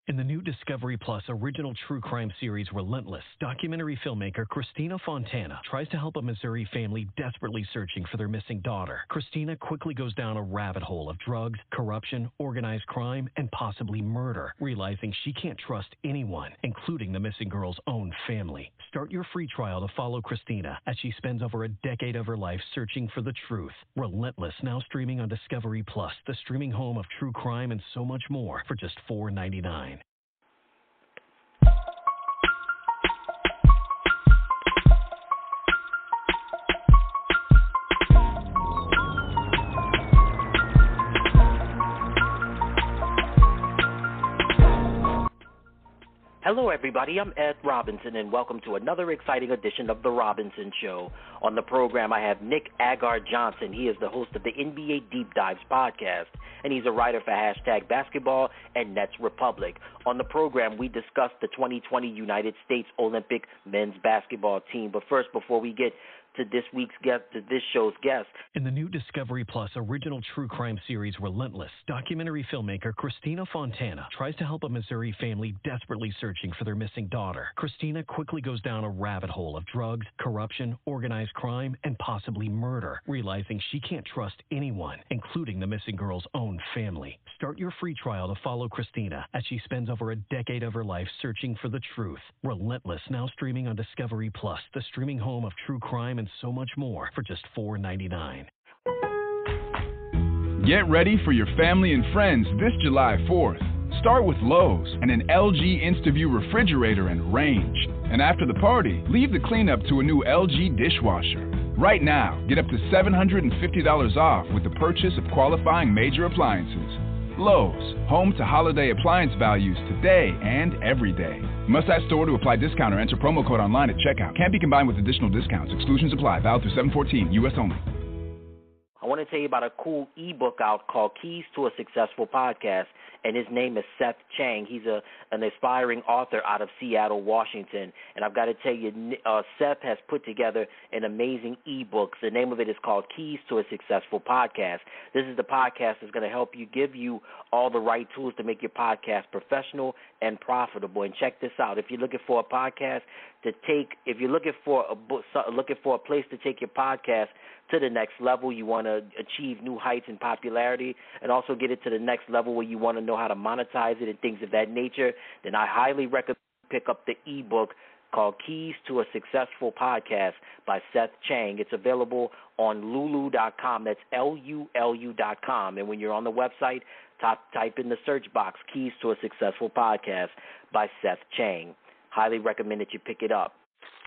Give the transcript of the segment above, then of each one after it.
In the new Discovery Plus original true crime series Relentless, documentary filmmaker Christina Fontana tries to help a Missouri family desperately searching for their missing daughter. Christina quickly goes down a rabbit hole of drugs, corruption, organized crime, and possibly murder, realizing she can't trust anyone, including the missing girl's own family. Start your free trial to follow Christina as she spends over a decade of her life searching for the truth. Relentless, now streaming on Discovery Plus, the streaming home of true crime and so much more for just $4.99. Hello, everybody. I'm Ed Robinson, and welcome to another exciting edition of The Robinson Show. On the program, I have Nick Agar-Johnson. He is the host of the NBA Deep Dives podcast, and he's a writer for #Basketball and Nets Republic. On the program, we discuss the 2020 United States Olympic men's basketball team. But first, before we get to this week's guest, to this show's guest. In the new Discovery Plus original true crime series Relentless, documentary filmmaker Christina Fontana tries to help a Missouri family desperately searching for their missing daughter. Christina quickly goes down a rabbit hole of drugs, corruption, organized crime, and possibly murder, realizing she can't trust anyone, including the missing girl's own family. Start your free trial to follow Christina as she spends over a decade of her life searching for the truth. Relentless, now streaming on Discovery Plus, the streaming home of true crime and so much more for just $4.99. Get ready for your family and friends this July 4th. Start with Lowe's and an LG InstaView refrigerator and range. And after the party, leave the cleanup to a new LG dishwasher. Right now, get up to $750 off with the purchase of qualifying major appliances. Lowe's, home to holiday appliance values today and every day. Must add store to apply discount or enter promo code online at checkout. Can't be combined with additional discounts. Exclusions apply. Valid through 7/14. U.S. only. I want to tell you about a cool ebook out called Keys to a Successful Podcast, and his name is Seth Chang. He's an aspiring author out of Seattle, Washington, and I've got to tell you, Seth has put together an amazing ebook. The name of it is called Keys to a Successful Podcast. This is the podcast that's going to help you, give you all the right tools to make your podcast professional and profitable. And check this out: if you're looking for a podcast to take, if you're looking for a book, looking for a place to take your podcast to the next level, you want to achieve new heights in popularity and also get it to the next level where you want to know how to monetize it and things of that nature, then I highly recommend you pick up the ebook called Keys to a Successful Podcast by Seth Chang. It's available on lulu.com. That's LULU.com. And when you're on the website, type in the search box, Keys to a Successful Podcast by Seth Chang. Highly recommend that you pick it up.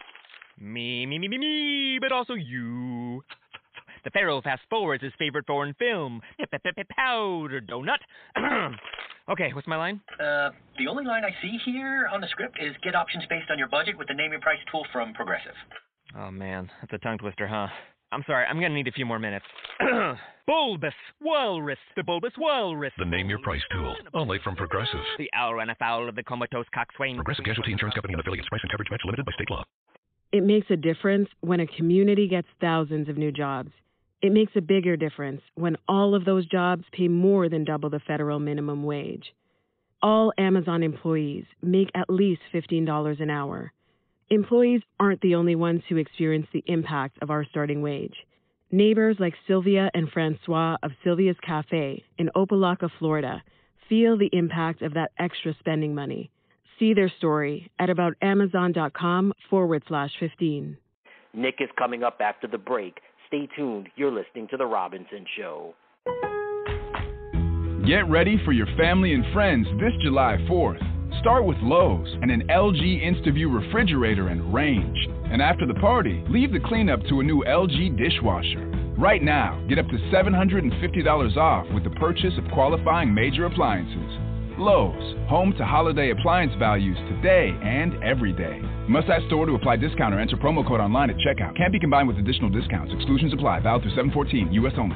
Me, but also you. The Pharaoh fast forwards his favorite foreign film, Powder Donut. Okay, what's my line? The only line I see here on the script is get options based on your budget with the Name Your Price tool from Progressive. Oh, man, that's a tongue twister, huh? I'm sorry, I'm gonna need a few more minutes. Bulbous Walrus, the Bulbous Walrus. The Name Your Price tool, only from Progressive. The owl ran afoul of the comatose coxswain. Progressive Casualty Insurance Company and affiliates. Price and coverage match limited by state law. It makes a difference when a community gets thousands of new jobs. It makes a bigger difference when all of those jobs pay more than double the federal minimum wage. All Amazon employees make at least $15 an hour. Employees aren't the only ones who experience the impact of our starting wage. Neighbors like Sylvia and Francois of Sylvia's Cafe in Opelika, Florida, feel the impact of that extra spending money. See their story at aboutamazon.com/15. Nick is coming up after the break. Stay tuned. You're listening to The Robinson Show. Get ready for your family and friends this July 4th. Start with Lowe's and an LG InstaView refrigerator and range. And after the party, leave the cleanup to a new LG dishwasher. Right now, get up to $750 off with the purchase of qualifying major appliances. Lowe's, home to holiday appliance values today and every day. Must add store to apply discount or enter promo code online at checkout. Can't be combined with additional discounts. Exclusions apply. Valid through 7/14. U.S. only.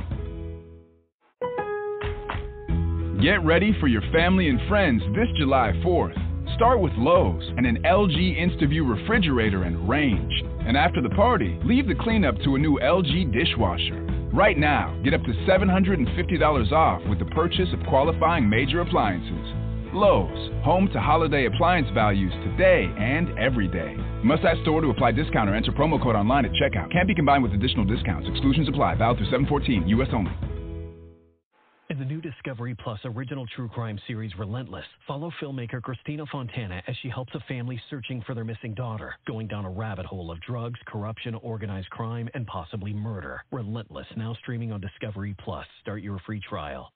Get ready for your family and friends this July 4th. Start with Lowe's and an LG InstaView refrigerator and range. And after the party, leave the cleanup to a new LG dishwasher. Right now, get up to $750 off with the purchase of qualifying major appliances. Lowe's, home to holiday appliance values today and every day. Must ask store to apply discount or enter promo code online at checkout. Can't be combined with additional discounts. Exclusions apply. Valid through 7/14, U.S. only. In the new Discovery Plus original true crime series Relentless, follow filmmaker Christina Fontana as she helps a family searching for their missing daughter, going down a rabbit hole of drugs, corruption, organized crime, and possibly murder. Relentless, now streaming on Discovery Plus. Start your free trial.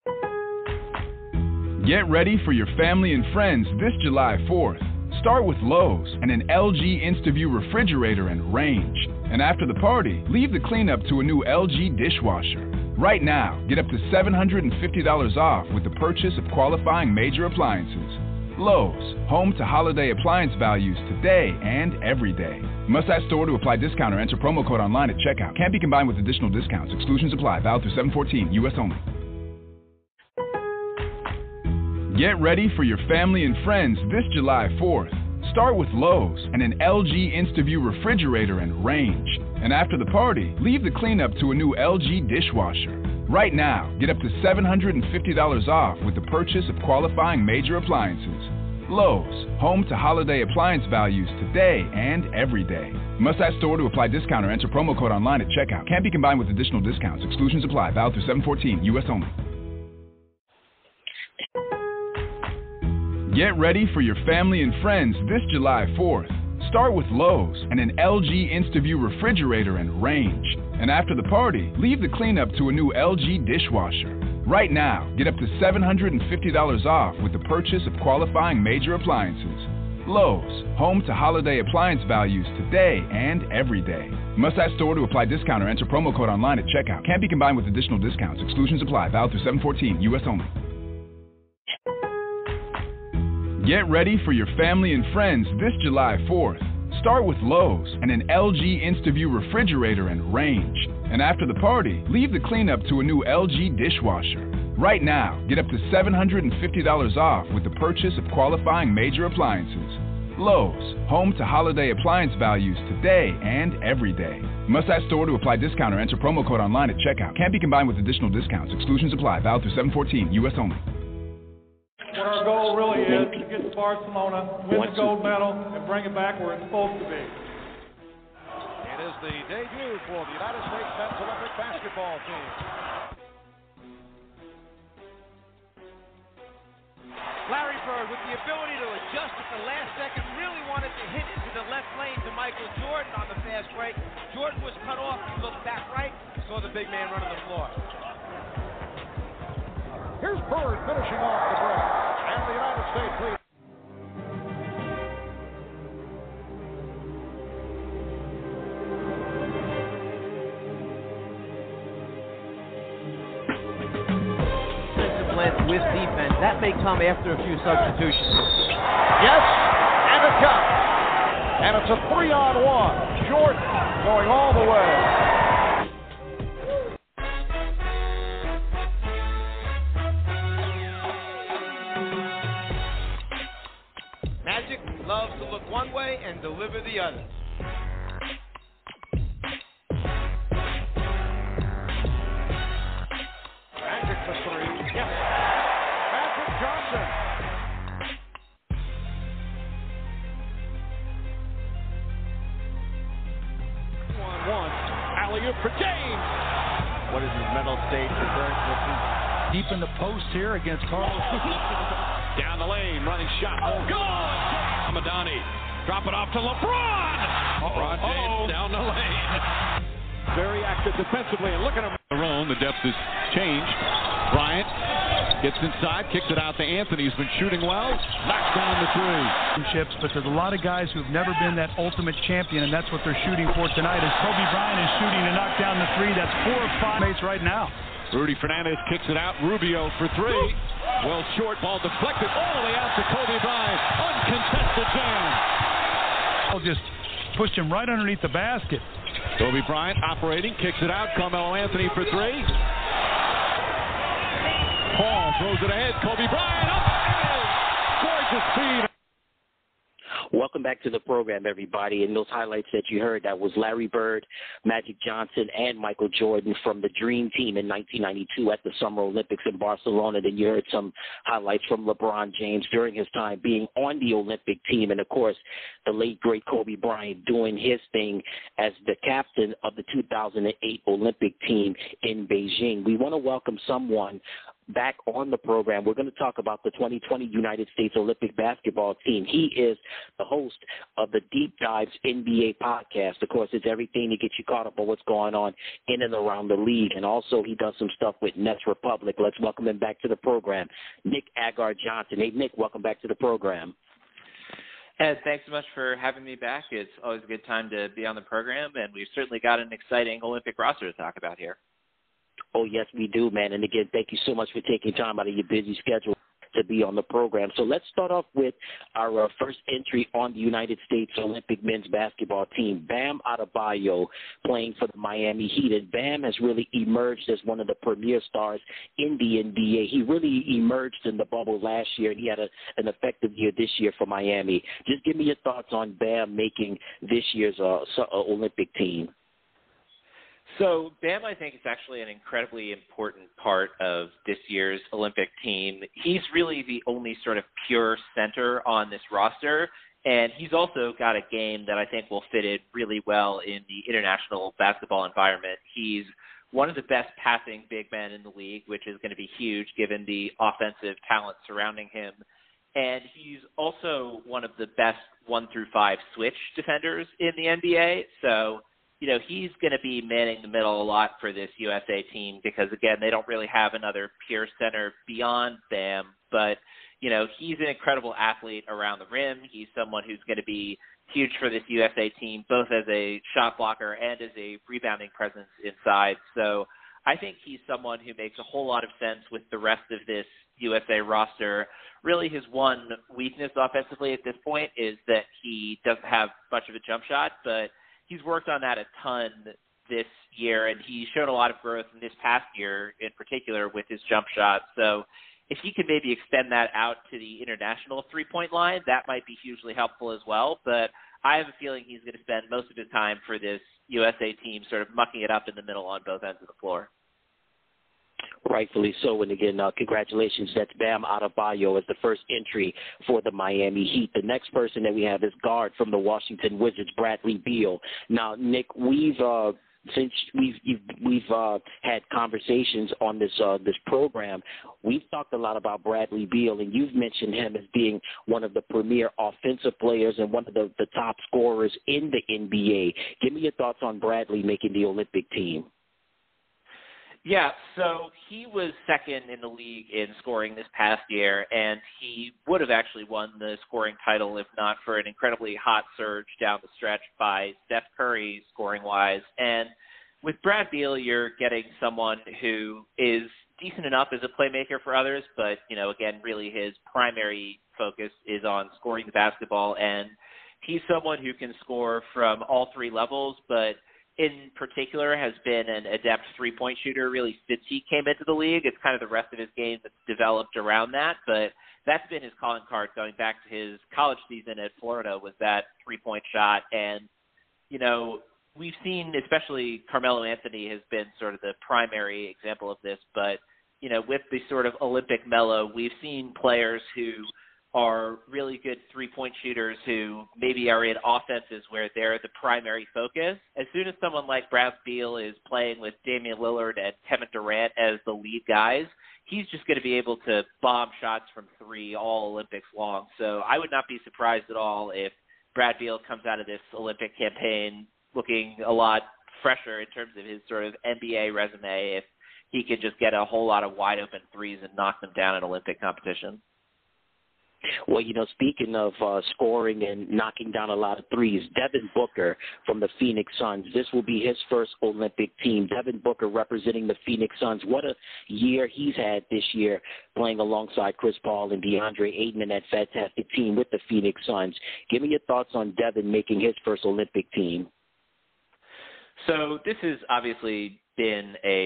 Get ready for your family and friends this July 4th. Start with Lowe's and an LG InstaView refrigerator and range. And after the party, leave the cleanup to a new LG dishwasher. Right now, get up to $750 off with the purchase of qualifying major appliances. Lowe's, home to holiday appliance values today and every day. Must ask store to apply discount or enter promo code online at checkout. Can't be combined with additional discounts. Exclusions apply. Valid through 7/14, U.S. only. Get ready for your family and friends this July 4th. Start with Lowe's and an LG InstaView refrigerator and range. And after the party, leave the cleanup to a new LG dishwasher. Right now, get up to $750 off with the purchase of qualifying major appliances. Lowe's, home to holiday appliance values today and every day. Must ask store to apply discount or enter promo code online at checkout. Can't be combined with additional discounts. Exclusions apply. Valid through 7/14, U.S. only. Get ready for your family and friends this July 4th. Start with Lowe's and an LG InstaView refrigerator and range. And after the party, leave the cleanup to a new LG dishwasher. Right now, get up to $750 off with the purchase of qualifying major appliances. Lowe's, home to holiday appliance values today and every day. Must ask store to apply discount or enter promo code online at checkout. Can't be combined with additional discounts. Exclusions apply. Valid through 7/14, U.S. only. Get ready for your family and friends this July 4th. Start with Lowe's and an LG InstaView refrigerator and range. And after the party, leave the cleanup to a new LG dishwasher. Right now, get up to $750 off with the purchase of qualifying major appliances. Lowe's, home to holiday appliance values today and every day. Must ask store to apply discount or enter promo code online at checkout. Can't be combined with additional discounts. Exclusions apply. Valid through 7/14, U.S. only. What our goal really is to get to Barcelona, win the gold medal, and bring it back where it's supposed to be. It is the debut for the United States men's Olympic basketball team. Larry Bird, with the ability to adjust at the last second, really wanted to hit into the left lane to Michael Jordan on the fast break. Jordan was cut off. He looked back right, saw the big man running the floor. Here's Bird finishing off the break, and the United States lead. Discipline with defense. That may come after a few substitutions. Yes, and it comes. And it's a 3-on-1. Jordan going all the way. Magic loves to look one way and deliver the other. Magic for three. Yes. Magic Johnson. 1-1. Alley-oop for James. What is his mental state referring to? Deep in the post here against Carlos. Down the lane, running shot. Oh, good! Madani. Drop it off to LeBron. LeBron James down the lane. Very active defensively, and look at him. The depth has changed. Bryant gets inside, kicks it out to Anthony, who's been shooting well. Knocks down the three. But there's a lot of guys who've never been that ultimate champion, and that's what they're shooting for tonight. As Kobe Bryant is shooting to knock down the three, that's 4 or 5 mates right now. Rudy Fernandez kicks it out. Rubio for three. Well short, ball deflected all the way out to Kobe Bryant. Uncontested jam. Just pushed him right underneath the basket. Kobe Bryant operating, kicks it out. Carmelo Anthony for three. Paul throws it ahead. Kobe Bryant up and in. Gorgeous feed. welcome back to the program, everybody. And those highlights that you heard, that was Larry Bird, Magic Johnson, and Michael Jordan from the Dream Team in 1992 at the Summer Olympics in Barcelona. Then you heard some highlights from LeBron James during his time being on the Olympic team. And, of course, the late, great Kobe Bryant doing his thing as the captain of the 2008 Olympic team in Beijing. We want to welcome someone back on the program. We're going to talk about the 2020 United States Olympic basketball team. He is the host of the Deep Dives NBA podcast. Of course, it's everything to get you caught up on what's going on in and around the league. And also, he does some stuff with Nets Republic. Let's welcome him back to the program, Nick Agar-Johnson. Hey, Nick, welcome back to the program. Ed, thanks so much for having me back. It's always a good time to be on the program, and we've certainly got an exciting Olympic roster to talk about here. Oh, yes, we do, man. And, again, thank you so much for taking time out of your busy schedule to be on the program. So let's start off with our first entry on the United States Olympic men's basketball team, Bam Adebayo, playing for the Miami Heat. And Bam has really emerged as one of the premier stars in the NBA. He really emerged in the bubble last year, and he had an effective year this year for Miami. Just give me your thoughts on Bam making this year's Olympic team. So Bam, I think, is actually an incredibly important part of this year's Olympic team. He's really the only sort of pure center on this roster, and he's also got a game that I think will fit in really well in the international basketball environment. He's one of the best passing big men in the league, which is going to be huge given the offensive talent surrounding him. And he's also one of the best 1-5 switch defenders in the NBA. So, you know, he's going to be manning the middle a lot for this USA team because, again, they don't really have another pure center beyond Bam. But, you know, he's an incredible athlete around the rim. He's someone who's going to be huge for this USA team, both as a shot blocker and as a rebounding presence inside. So I think he's someone who makes a whole lot of sense with the rest of this USA roster. Really, his one weakness offensively at this point is that he doesn't have much of a jump shot, but he's worked on that a ton this year, and he's shown a lot of growth in this past year, in particular with his jump shot. So if he could maybe extend that out to the international three-point line, that might be hugely helpful as well. But I have a feeling he's going to spend most of his time for this USA team sort of mucking it up in the middle on both ends of the floor. Rightfully so. And again, congratulations. That's Bam Adebayo as the first entry for the Miami Heat. The next person that we have is guard from the Washington Wizards, Bradley Beal. Now, Nick, since we've had conversations on this program, we've talked a lot about Bradley Beal, and you've mentioned him as being one of the premier offensive players and one of the top scorers in the NBA. Give me your thoughts on Bradley making the Olympic team. Yeah, so he was second in the league in scoring this past year, and he would have actually won the scoring title if not for an incredibly hot surge down the stretch by Steph Curry scoring-wise. And with Brad Beal, you're getting someone who is decent enough as a playmaker for others, but, you know, again, really his primary focus is on scoring the basketball, and he's someone who can score from all three levels, but in particular has been an adept three-point shooter really since he came into the league. It's kind of the rest of his game that's developed around that, but that's been his calling card going back to his college season at Florida, was that three-point shot. And, you know, we've seen, especially Carmelo Anthony has been sort of the primary example of this, but, you know, with the sort of Olympic Melo, we've seen players who are really good three-point shooters who maybe are in offenses where they're the primary focus. As soon as someone like Brad Beal is playing with Damian Lillard and Kevin Durant as the lead guys, he's just going to be able to bomb shots from three all Olympics long. So I would not be surprised at all if Brad Beal comes out of this Olympic campaign looking a lot fresher in terms of his sort of NBA resume if he could just get a whole lot of wide-open threes and knock them down in Olympic competition. Well, you know, speaking of scoring and knocking down a lot of threes, Devin Booker from the Phoenix Suns. This will be his first Olympic team. Devin Booker representing the Phoenix Suns. What a year he's had this year playing alongside Chris Paul and DeAndre Ayton and that fantastic team with the Phoenix Suns. Give me your thoughts on Devin making his first Olympic team. So this has obviously been a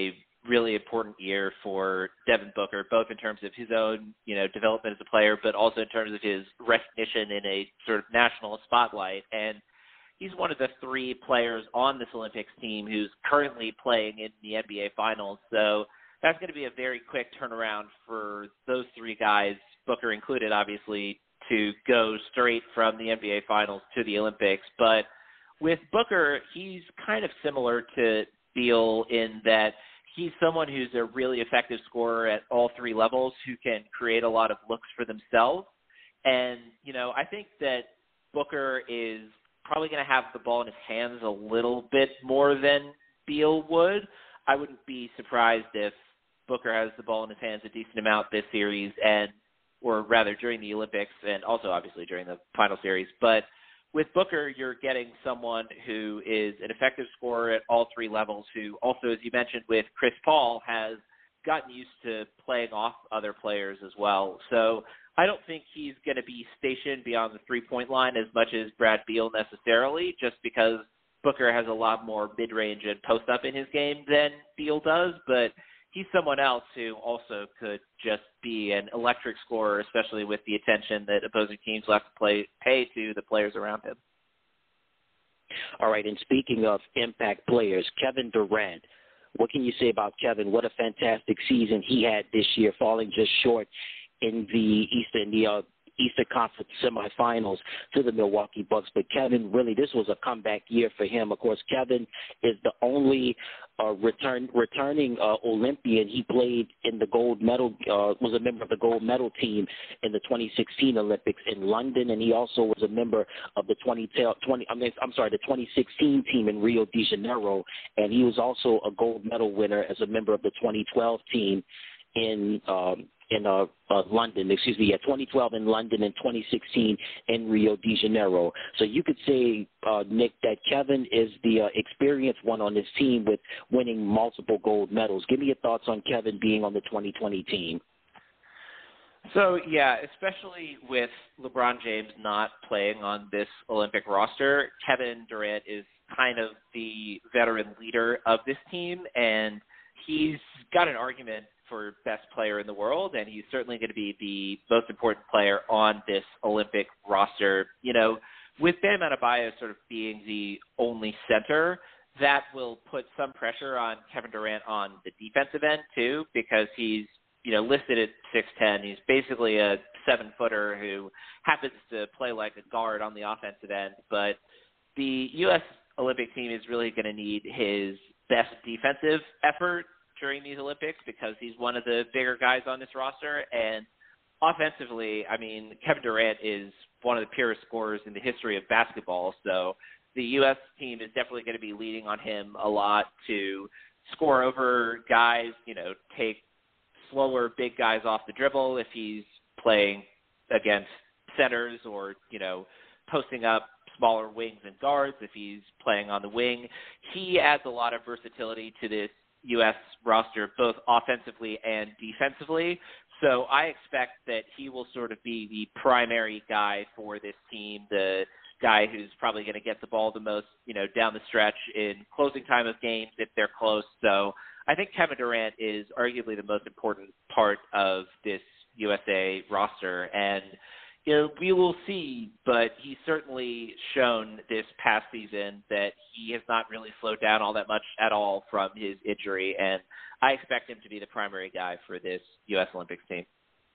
really important year for Devin Booker, both in terms of his own, development as a player, but also in terms of his recognition in a sort of national spotlight. And he's one of the 3 players on this Olympics team who's currently playing in the NBA Finals. So that's going to be a very quick turnaround for those 3 guys, Booker included, obviously, to go straight from the NBA Finals to the Olympics. But with Booker, he's kind of similar to Beal in that he's someone who's a really effective scorer at all 3 levels who can create a lot of looks for themselves. And, I think that Booker is probably going to have the ball in his hands a little bit more than Beal would. I wouldn't be surprised if Booker has the ball in his hands a decent amount this series or rather during the Olympics and also obviously during the final series. But with Booker, you're getting someone who is an effective scorer at all 3 levels, who also, as you mentioned with Chris Paul, has gotten used to playing off other players as well. So I don't think he's going to be stationed beyond the 3-point line as much as Brad Beal necessarily, just because Booker has a lot more mid-range and post-up in his game than Beal does. But he's someone else who also could just be an electric scorer, especially with the attention that opposing teams will have to pay to the players around him. All right, and speaking of impact players, Kevin Durant, what can you say about Kevin? What a fantastic season he had this year, falling just short in the Eastern Conference semifinals to the Milwaukee Bucks. But Kevin, really, this was a comeback year for him. Of course, Kevin is the only returning Olympian. He played in the gold medal, was a member of the gold medal team in the 2016 Olympics in London, and he also was a member of the 2016 team in Rio de Janeiro, and he was also a gold medal winner as a member of the 2012 team in London, 2012 in London and 2016 in Rio de Janeiro. So you could say, Nick, that Kevin is the experienced one on this team with winning multiple gold medals. Give me your thoughts on Kevin being on the 2020 team. So, yeah, especially with LeBron James not playing on this Olympic roster, Kevin Durant is kind of the veteran leader of this team, and he's got an argument for best player in the world, and he's certainly going to be the most important player on this Olympic roster. With Bam Adebayo sort of being the only center, that will put some pressure on Kevin Durant on the defensive end too, because he's listed at 6'10". He's basically a 7-footer who happens to play like a guard on the offensive end. But the U.S. Olympic team is really going to need his best defensive effort during these Olympics because he's one of the bigger guys on this roster. And offensively, I mean, Kevin Durant is one of the purest scorers in the history of basketball. So the U.S. team is definitely going to be leaning on him a lot to score over guys, take slower big guys off the dribble if he's playing against centers or, posting up smaller wings and guards if he's playing on the wing. He adds a lot of versatility to this U.S. roster, both offensively and defensively. So I expect that he will sort of be the primary guy for this team, the guy who's probably going to get the ball the most, down the stretch in closing time of games if they're close. So I think Kevin Durant is arguably the most important part of this USA roster. And, we will see, but he's certainly shown this past season that he has not really slowed down all that much at all from his injury, and I expect him to be the primary guy for this U.S. Olympics team.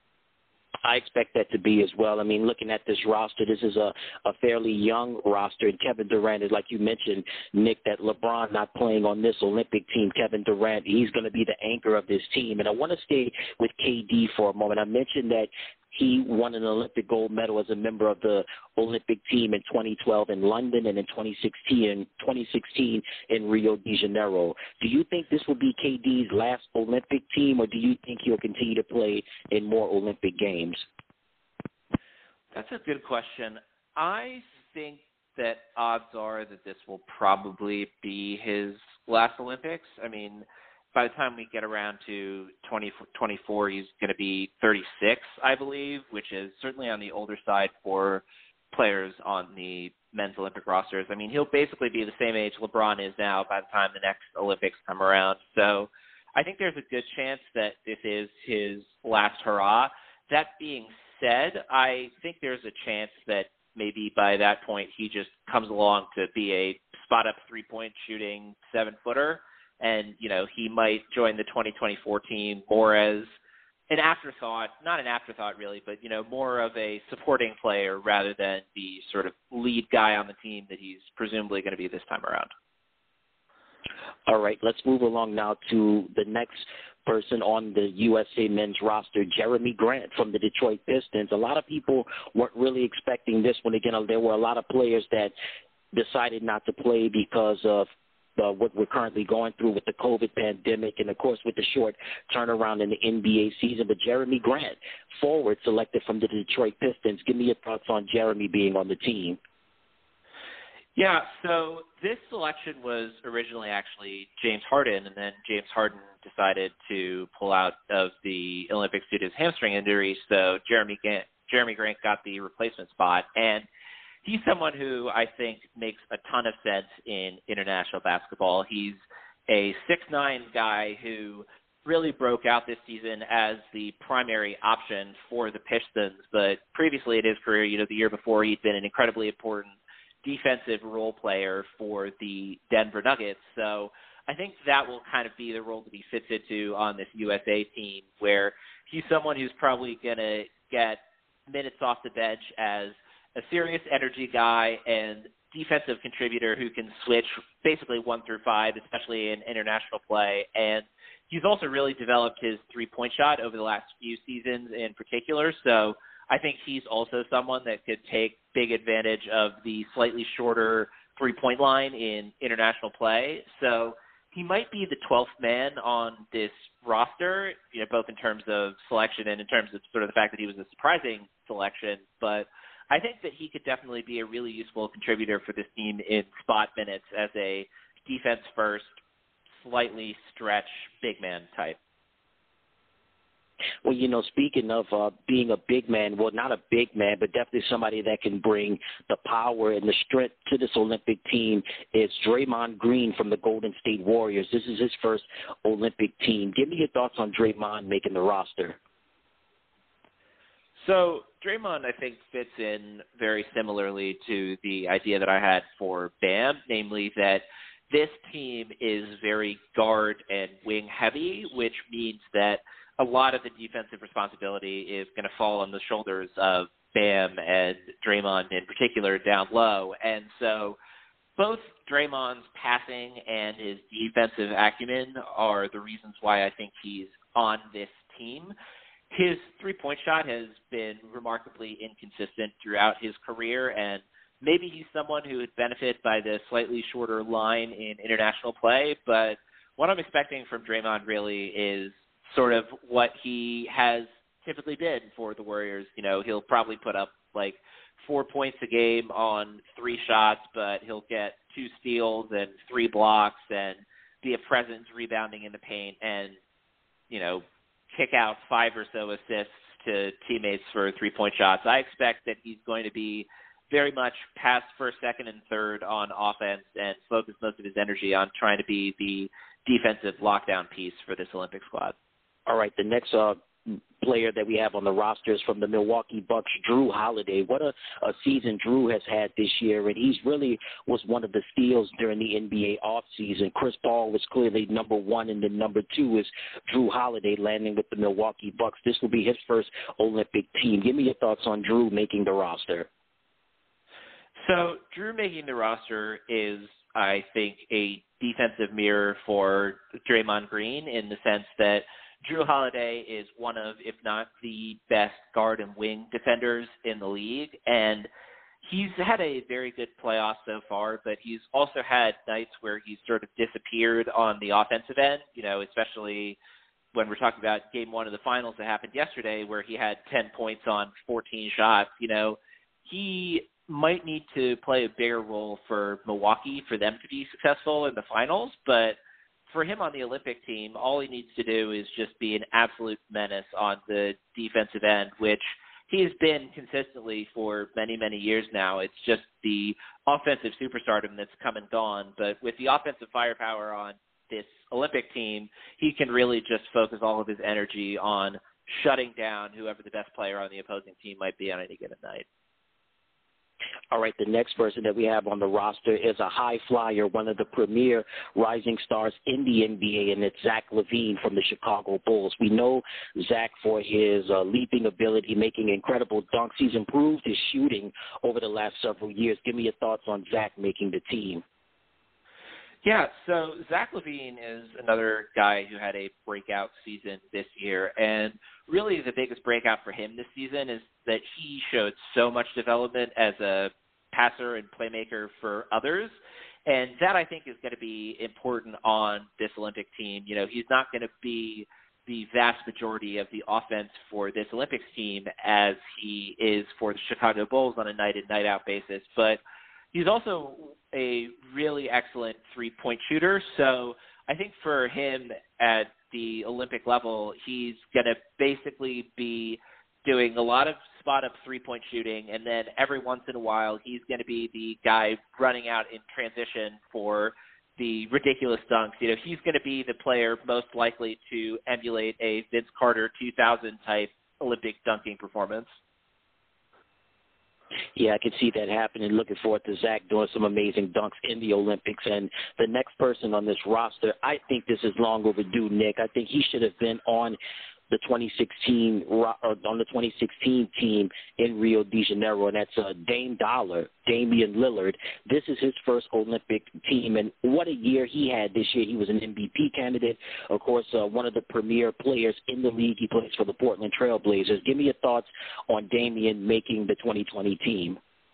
I expect that to be as well. I mean, looking at this roster, this is a fairly young roster, and Kevin Durant is, like you mentioned, Nick, that LeBron not playing on this Olympic team. Kevin Durant, he's going to be the anchor of this team. And I want to stay with KD for a moment. I mentioned that he won an Olympic gold medal as a member of the Olympic team in 2012 in London and in 2016 in Rio de Janeiro. Do you think this will be KD's last Olympic team, or do you think he'll continue to play in more Olympic games? That's a good question. I think that odds are that this will probably be his last Olympics. I mean, by the time we get around to 2024, he's going to be 36, I believe, which is certainly on the older side for players on the men's Olympic rosters. I mean, he'll basically be the same age LeBron is now by the time the next Olympics come around. So I think there's a good chance that this is his last hurrah. That being said, I think there's a chance that maybe by that point he just comes along to be a spot-up three-point shooting 7-footer, and, he might join the 2024 team more as an afterthought, not an afterthought really, but, more of a supporting player rather than the sort of lead guy on the team that he's presumably going to be this time around. All right, let's move along now to the next person on the USA men's roster, Jeremy Grant from the Detroit Pistons. A lot of people weren't really expecting this one. Again, there were a lot of players that decided not to play because of what we're currently going through with the COVID pandemic and, of course, with the short turnaround in the NBA season. But Jeremy Grant, forward selected from the Detroit Pistons. Give me your thoughts on Jeremy being on the team. Yeah, so this selection was originally actually James Harden, and then James Harden decided to pull out of the Olympics due to his hamstring injury, so Jeremy Grant got the replacement spot. And he's someone who I think makes a ton of sense in international basketball. He's a 6'9" guy who really broke out this season as the primary option for the Pistons, but previously in his career, the year before, he'd been an incredibly important defensive role player for the Denver Nuggets. So I think that will kind of be the role that he fits into on this USA team, where he's someone who's probably going to get minutes off the bench as a serious energy guy and defensive contributor who can switch basically 1 through 5, especially in international play. And he's also really developed his three-point shot over the last few seasons in particular. So I think he's also someone that could take big advantage of the slightly shorter three-point line in international play. So he might be the 12th man on this roster, both in terms of selection and in terms of sort of the fact that he was a surprising selection. But I think that he could definitely be a really useful contributor for this team in spot minutes as a defense-first, slightly stretch big man type. Well, speaking of being a big man, well, not a big man, but definitely somebody that can bring the power and the strength to this Olympic team is Draymond Green from the Golden State Warriors. This is his first Olympic team. Give me your thoughts on Draymond making the roster. So Draymond, I think, fits in very similarly to the idea that I had for Bam, namely that this team is very guard and wing heavy, which means that a lot of the defensive responsibility is going to fall on the shoulders of Bam and Draymond in particular down low. And so both Draymond's passing and his defensive acumen are the reasons why I think he's on this team. His three-point shot has been remarkably inconsistent throughout his career, and maybe he's someone who would benefit by the slightly shorter line in international play, but what I'm expecting from Draymond really is sort of what he has typically been for the Warriors. He'll probably put up like 4 points a game on 3 shots, but he'll get 2 steals and 3 blocks and be a presence rebounding in the paint and, kick out 5 or so assists to teammates for 3-point shots. I expect that he's going to be very much pass first, second, and third on offense and focus most of his energy on trying to be the defensive lockdown piece for this Olympic squad. All right, the next player that we have on the roster is from the Milwaukee Bucks, Drew Holiday. What a season Drew has had this year, and he's really was one of the steals during the NBA offseason. Chris Paul was clearly number 1, and then number 2 is Drew Holiday landing with the Milwaukee Bucks. This will be his first Olympic team. Give me your thoughts on Drew making the roster. So Drew making the roster is, I think, a defensive mirror for Draymond Green in the sense that Drew Holiday is one of, if not the best guard and wing defenders in the league, and he's had a very good playoff so far, but he's also had nights where he's sort of disappeared on the offensive end, especially when we're talking about Game 1 of the finals that happened yesterday where he had 10 points on 14 shots. He might need to play a bigger role for Milwaukee for them to be successful in the finals, but for him on the Olympic team, all he needs to do is just be an absolute menace on the defensive end, which he has been consistently for many, many years now. It's just the offensive superstardom that's come and gone. But with the offensive firepower on this Olympic team, he can really just focus all of his energy on shutting down whoever the best player on the opposing team might be on any given night. All right, the next person that we have on the roster is a high flyer, one of the premier rising stars in the NBA, and it's Zach LaVine from the Chicago Bulls. We know Zach for his leaping ability, making incredible dunks. He's improved his shooting over the last several years. Give me your thoughts on Zach making the team. Yeah, so Zach LaVine is another guy who had a breakout season this year, and really the biggest breakout for him this season is that he showed so much development as a passer and playmaker for others, and that I think is going to be important on this Olympic team. You know, he's not going to be the vast majority of the offense for this Olympics team as he is for the Chicago Bulls on a night-in, night-out basis, but he's also a really excellent three-point shooter. So I think for him at the Olympic level, he's going to basically be doing a lot of spot-up three-point shooting, and then every once in a while he's going to be the guy running out in transition for the ridiculous dunks. You know, he's going to be the player most likely to emulate a Vince Carter 2000 type Olympic dunking performance. Yeah, I can see that happening. Looking forward to Zach doing some amazing dunks in the Olympics. And the next person on this roster, I think this is long overdue, Nick. I think he should have been on the 2016 team in Rio de Janeiro, and that's Damian Lillard. This is his first Olympic team, and what a year he had this year. He was an MVP candidate, of course, one of the premier players in the league. He plays for the Portland Trail Blazers. Give me your thoughts on Damian making the 2020 team.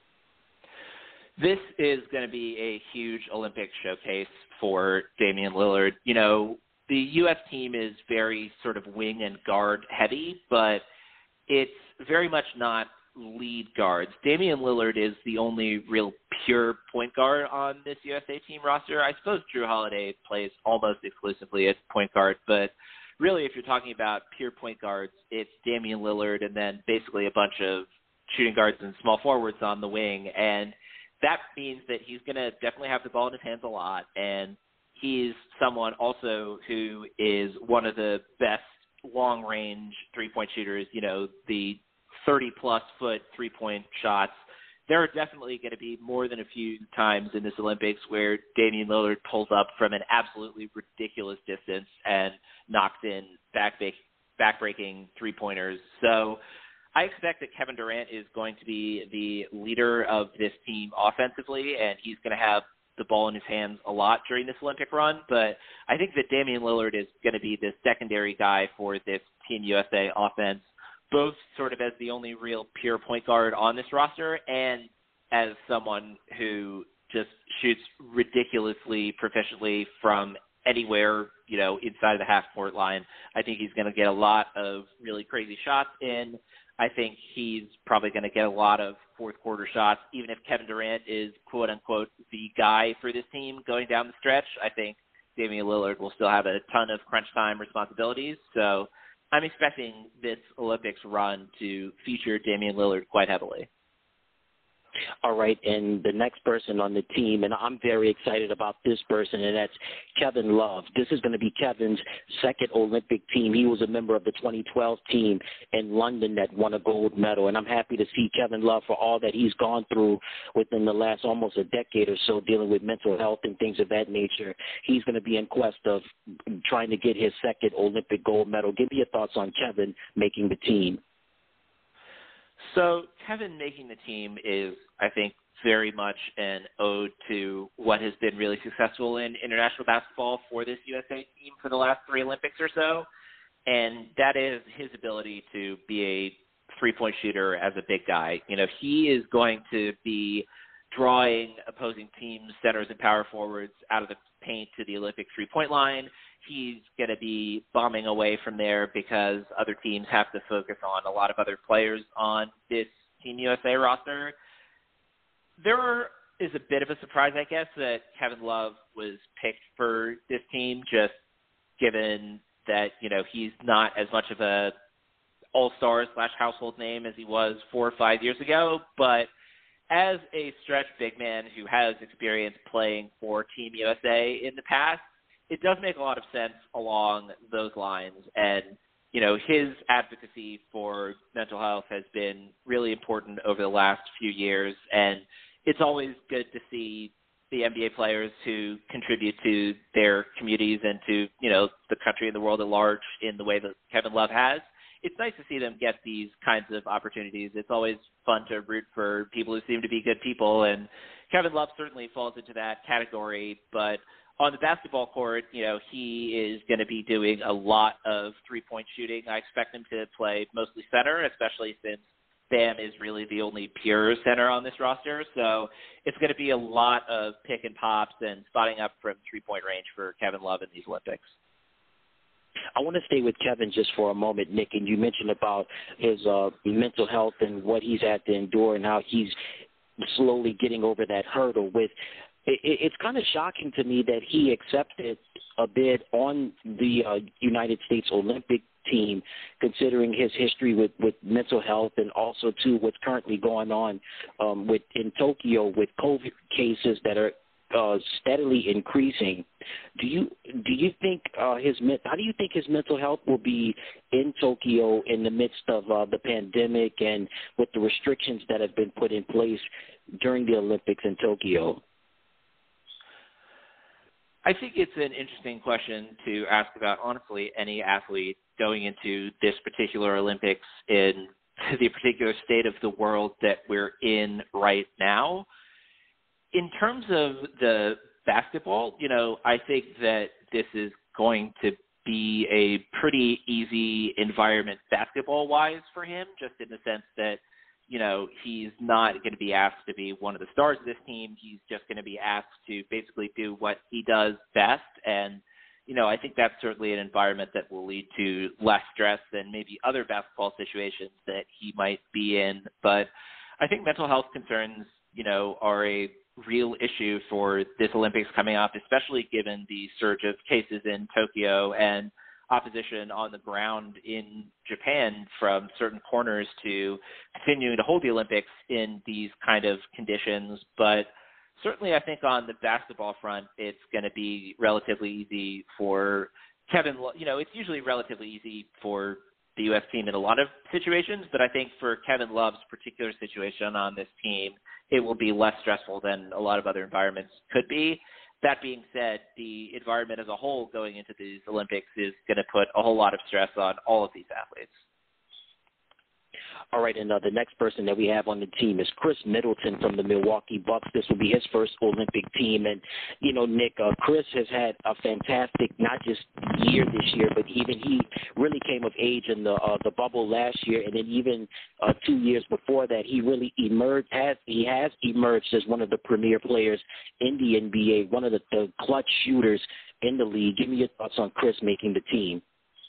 This is going to be a huge Olympic showcase for Damian Lillard. You know, the U.S. team is very sort of wing and guard heavy, but it's very much not lead guards. Damian Lillard is the only real pure point guard on this USA team roster. I suppose Drew Holiday plays almost exclusively as point guard, but really if you're talking about pure point guards, it's Damian Lillard and then basically a bunch of shooting guards and small forwards on the wing, and that means that he's going to definitely have the ball in his hands a lot, and he's someone also who is one of the best long-range three-point shooters. You know, the 30-plus foot three-point shots. There are definitely going to be more than a few times in this Olympics where Damian Lillard pulls up from an absolutely ridiculous distance and knocks in back-breaking three-pointers. So I expect that Kevin Durant is going to be the leader of this team offensively, and he's going to have the ball in his hands a lot during this Olympic run, but I think that Damian Lillard is going to be the secondary guy for this Team USA offense, both sort of as the only real pure point guard on this roster and as someone who just shoots ridiculously proficiently from anywhere, you know, inside of the half-court line. I think he's going to get a lot of really crazy shots in. I think he's probably going to get a lot of fourth-quarter shots. Even if Kevin Durant is, quote-unquote, the guy for this team going down the stretch, I think Damian Lillard will still have a ton of crunch time responsibilities. So I'm expecting this Olympics run to feature Damian Lillard quite heavily. All right, and the next person on the team, and I'm very excited about this person, and that's Kevin Love. This is going to be Kevin's second Olympic team. He was a member of the 2012 team in London that won a gold medal, and I'm happy to see Kevin Love for all that he's gone through within the last almost a decade or so, dealing with mental health and things of that nature. He's going to be in quest of trying to get his second Olympic gold medal. Give me your thoughts on Kevin making the team. So Kevin making the team is, I think, very much an ode to what has been really successful in international basketball for this USA team for the last 3 Olympics or so, and that is his ability to be a three-point shooter as a big guy. You know, he is going to be drawing opposing teams, centers and power forwards out of the paint to the Olympic three-point line. He's going to be bombing away from there because other teams have to focus on a lot of other players on this Team USA roster. There is a bit of a surprise, I guess, that Kevin Love was picked for this team, just given that, you know, he's not as much of a all-star / household name as he was 4 or 5 years ago. But as a stretch big man who has experience playing for Team USA in the past, it does make a lot of sense along those lines. And, his advocacy for mental health has been really important over the last few years. And it's always good to see the NBA players who contribute to their communities and to, the country and the world at large in the way that Kevin Love has. It's nice to see them get these kinds of opportunities. It's always fun to root for people who seem to be good people, and Kevin Love certainly falls into that category. But on the basketball court, he is going to be doing a lot of three-point shooting. I expect him to play mostly center, especially since Bam is really the only pure center on this roster. So it's going to be a lot of pick and pops and spotting up from three-point range for Kevin Love in these Olympics. I want to stay with Kevin just for a moment, Nick, and you mentioned about his mental health and what he's had to endure and how he's slowly getting over that hurdle with. It's kind of shocking to me that he accepted a bid on the United States Olympic team, considering his history with mental health and also, too, what's currently going on in Tokyo with COVID cases that are steadily increasing. Do you think how do you think his mental health will be in Tokyo in the midst of the pandemic and with the restrictions that have been put in place during the Olympics in Tokyo? I think it's an interesting question to ask about, honestly, any athlete going into this particular Olympics in the particular state of the world that we're in right now. In terms of the basketball, I think that this is going to be a pretty easy environment basketball-wise for him, just in the sense that, he's not going to be asked to be one of the stars of this team. He's just going to be asked to basically do what he does best. And, I think that's certainly an environment that will lead to less stress than maybe other basketball situations that he might be in. But I think mental health concerns, are a real issue for this Olympics coming up, especially given the surge of cases in Tokyo and opposition on the ground in Japan from certain corners to continuing to hold the Olympics in these kind of conditions. But certainly I think on the basketball front, it's going to be relatively easy for Kevin. It's usually relatively easy for the U.S. team in a lot of situations, but I think for Kevin Love's particular situation on this team, it will be less stressful than a lot of other environments could be. That being said, the environment as a whole going into these Olympics is going to put a whole lot of stress on all of these athletes. All right, and the next person that we have on the team is Chris Middleton from the Milwaukee Bucks. This will be his first Olympic team. And, Nick, Chris has had a fantastic, not just year this year, but even he really came of age in the bubble last year. And then even 2 years before that, he really emerged. He has emerged as one of the premier players in the NBA, one of the clutch shooters in the league. Give me your thoughts on Chris making the team.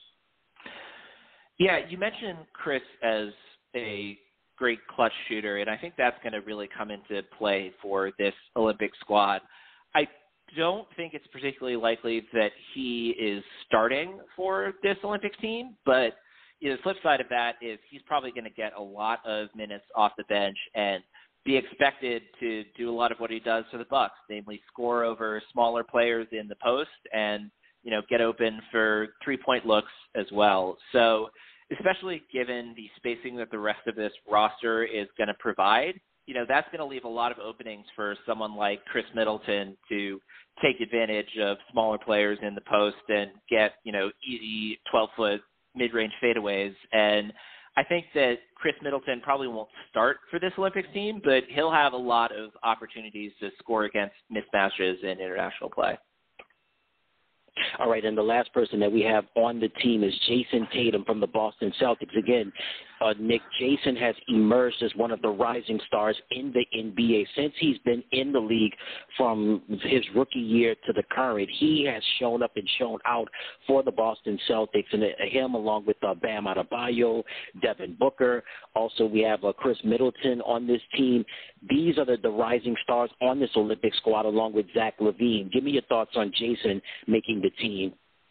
Yeah, you mentioned Chris as a great clutch shooter, and I think that's going to really come into play for this Olympic squad. I don't think it's particularly likely that he is starting for this Olympic team, but the flip side of that is he's probably going to get a lot of minutes off the bench and be expected to do a lot of what he does for the Bucks, namely score over smaller players in the post and, get open for three-point looks as well. So especially given the spacing that the rest of this roster is going to provide, that's going to leave a lot of openings for someone like Chris Middleton to take advantage of smaller players in the post and get, easy 12-foot mid-range fadeaways. And I think that Chris Middleton probably won't start for this Olympics team, but he'll have a lot of opportunities to score against mismatches in international play. All right, and the last person that we have on the team is Jason Tatum from the Boston Celtics. Again, Nick, Jason has emerged as one of the rising stars in the NBA. Since he's been in the league from his rookie year to the current, he has shown up and shown out for the Boston Celtics, and him along with Bam Adebayo, Devin Booker. Also, we have Chris Middleton on this team. These are the rising stars on this Olympic squad along with Zach LaVine. Give me your thoughts on Jason making the team.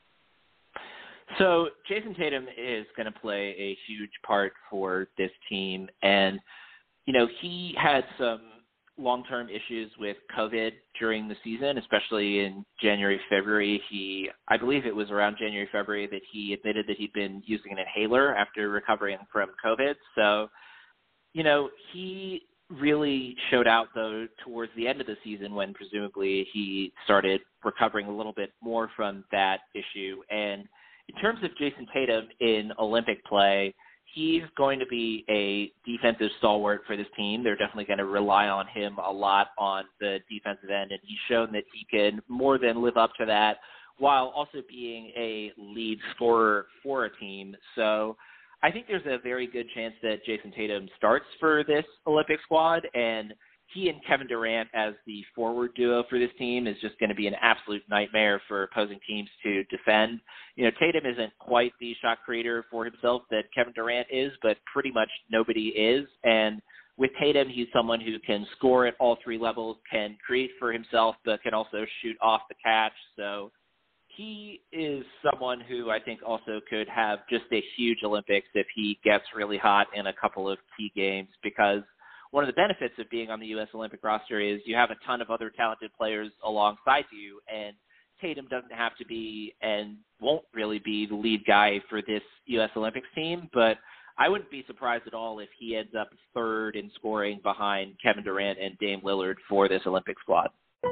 So Jason Tatum is going to play a huge part for this team. And, he had some long-term issues with COVID during the season, especially in January, February. I believe it was around January, February that he admitted that he'd been using an inhaler after recovering from COVID. So, he really showed out, though, towards the end of the season when presumably he started recovering a little bit more from that issue. And in terms of Jason Tatum in Olympic play, he's going to be a defensive stalwart for this team. They're definitely going to rely on him a lot on the defensive end, and he's shown that he can more than live up to that while also being a lead scorer for a team. So I think there's a very good chance that Jason Tatum starts for this Olympic squad, and he and Kevin Durant as the forward duo for this team is just going to be an absolute nightmare for opposing teams to defend. Tatum isn't quite the shot creator for himself that Kevin Durant is, but pretty much nobody is. And with Tatum, he's someone who can score at all three levels, can create for himself, but can also shoot off the catch. So he is someone who I think also could have just a huge Olympics if he gets really hot in a couple of key games, because one of the benefits of being on the U.S. Olympic roster is you have a ton of other talented players alongside you, and Tatum doesn't have to be and won't really be the lead guy for this U.S. Olympics team, but I wouldn't be surprised at all if he ends up third in scoring behind Kevin Durant and Dame Lillard for this Olympic squad.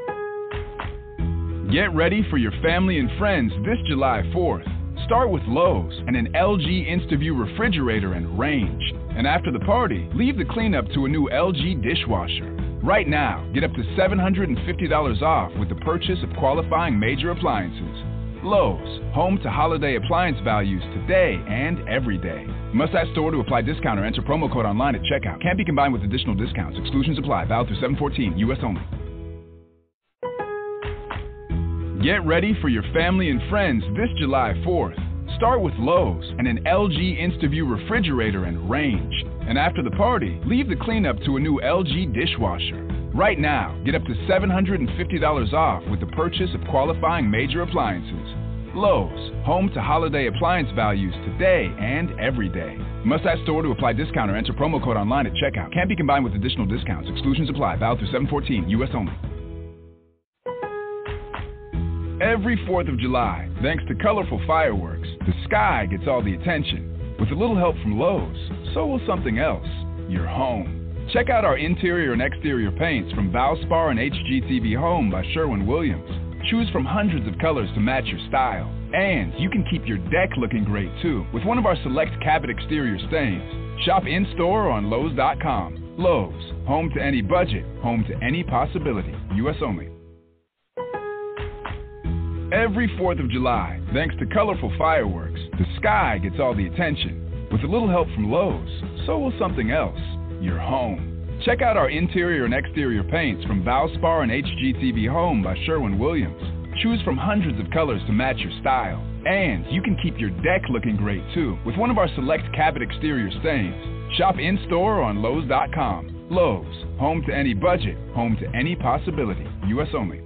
Get ready for your family and friends this July 4th. Start with Lowe's and an LG InstaView refrigerator and range. And after the party, leave the cleanup to a new LG dishwasher. Right now, get up to $750 off with the purchase of qualifying major appliances. Lowe's, home to holiday appliance values today and every day. Must ask store to apply discount or enter promo code online at checkout. Can't be combined with additional discounts. Exclusions apply. Valid through 7/14. U.S. only. Get ready for your family and friends this July 4th. Start with Lowe's and an LG InstaView refrigerator and range. And after the party, leave the cleanup to a new LG dishwasher. Right now, get up to $750 off with the purchase of qualifying major appliances. Lowe's, home to holiday appliance values today and every day. Must ask store to apply discount or enter promo code online at checkout. Can't be combined with additional discounts. Exclusions apply. Valid through 7/14. U.S. only. Every 4th of July, thanks to colorful fireworks, the sky gets all the attention. With a little help from Lowe's, so will something else, your home. Check out our interior and exterior paints from Valspar and HGTV Home by Sherwin-Williams. Choose from hundreds of colors to match your style. And you can keep your deck looking great too with one of our select Cabot exterior stains. Shop in-store or on Lowe's.com. Lowe's, home to any budget, home to any possibility. U.S. only. Every 4th of July, thanks to colorful fireworks, the sky gets all the attention. With a little help from Lowe's, so will something else, your home. Check out our interior and exterior paints from Valspar and HGTV Home by Sherwin-Williams. Choose from hundreds of colors to match your style. And you can keep your deck looking great too with one of our select Cabot exterior stains. Shop in-store or on Lowe's.com. Lowe's, home to any budget, home to any possibility. U.S. only.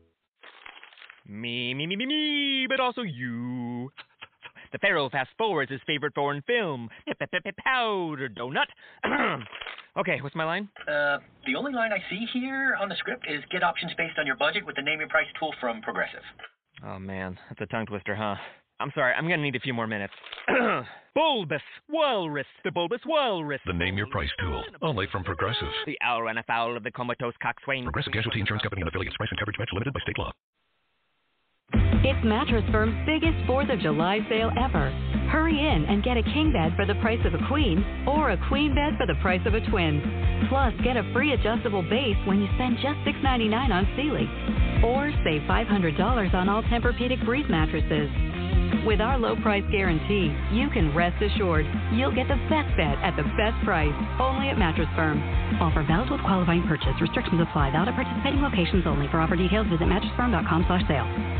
Me, but also you. The Pharaoh fast forwards his favorite foreign film, Powder Donut. Okay, what's my line? The only line I see here on the script is get options based on your budget with the Name Your Price tool from Progressive. Oh, man, that's a tongue twister, huh? I'm sorry, I'm gonna need a few more minutes. Bulbous Walrus, the Bulbous Walrus. The Name Your Price tool, only from Progressive. The owl ran afoul of the comatose coxswain. Progressive Casualty Insurance Company and affiliates. Price and coverage match limited by state law. It's Mattress Firm's biggest 4th of July sale ever. Hurry in and get a king bed for the price of a queen or a queen bed for the price of a twin. Plus, get a free adjustable base when you spend just $6.99 on Sealy. Or save $500 on all Tempur-Pedic Breeze mattresses. With our low price guarantee, you can rest assured you'll get the best bed at the best price, only at Mattress Firm. Offer valid with qualifying purchase. Restrictions apply. Valid at participating locations only. For offer details, visit mattressfirm.com/sale.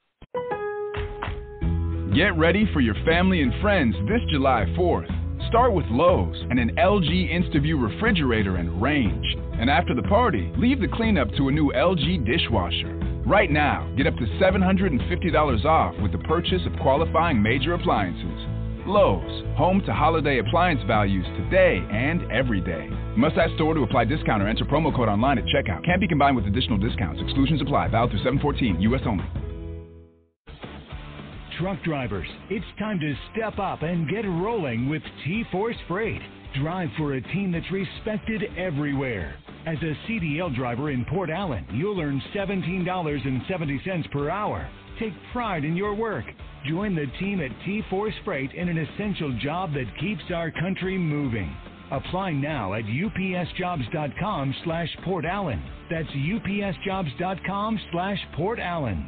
Get ready for your family and friends this July 4th. Start with Lowe's and an LG InstaView refrigerator and range. And after the party, leave the cleanup to a new LG dishwasher. Right now, get up to $750 off with the purchase of qualifying major appliances. Lowe's, home to holiday appliance values today and every day. Must add store to apply discount or enter promo code online at checkout. Can't be combined with additional discounts. Exclusions apply. Valid through 7/14, U.S. only. Truck drivers, it's time to step up and get rolling with T-Force Freight. Drive for a team that's respected everywhere. As a CDL driver in Port Allen, you'll earn $17.70 per hour. Take pride in your work. Join the team at T-Force Freight in an essential job that keeps our country moving. Apply now at upsjobs.com/Port Allen. That's upsjobs.com/Port Allen.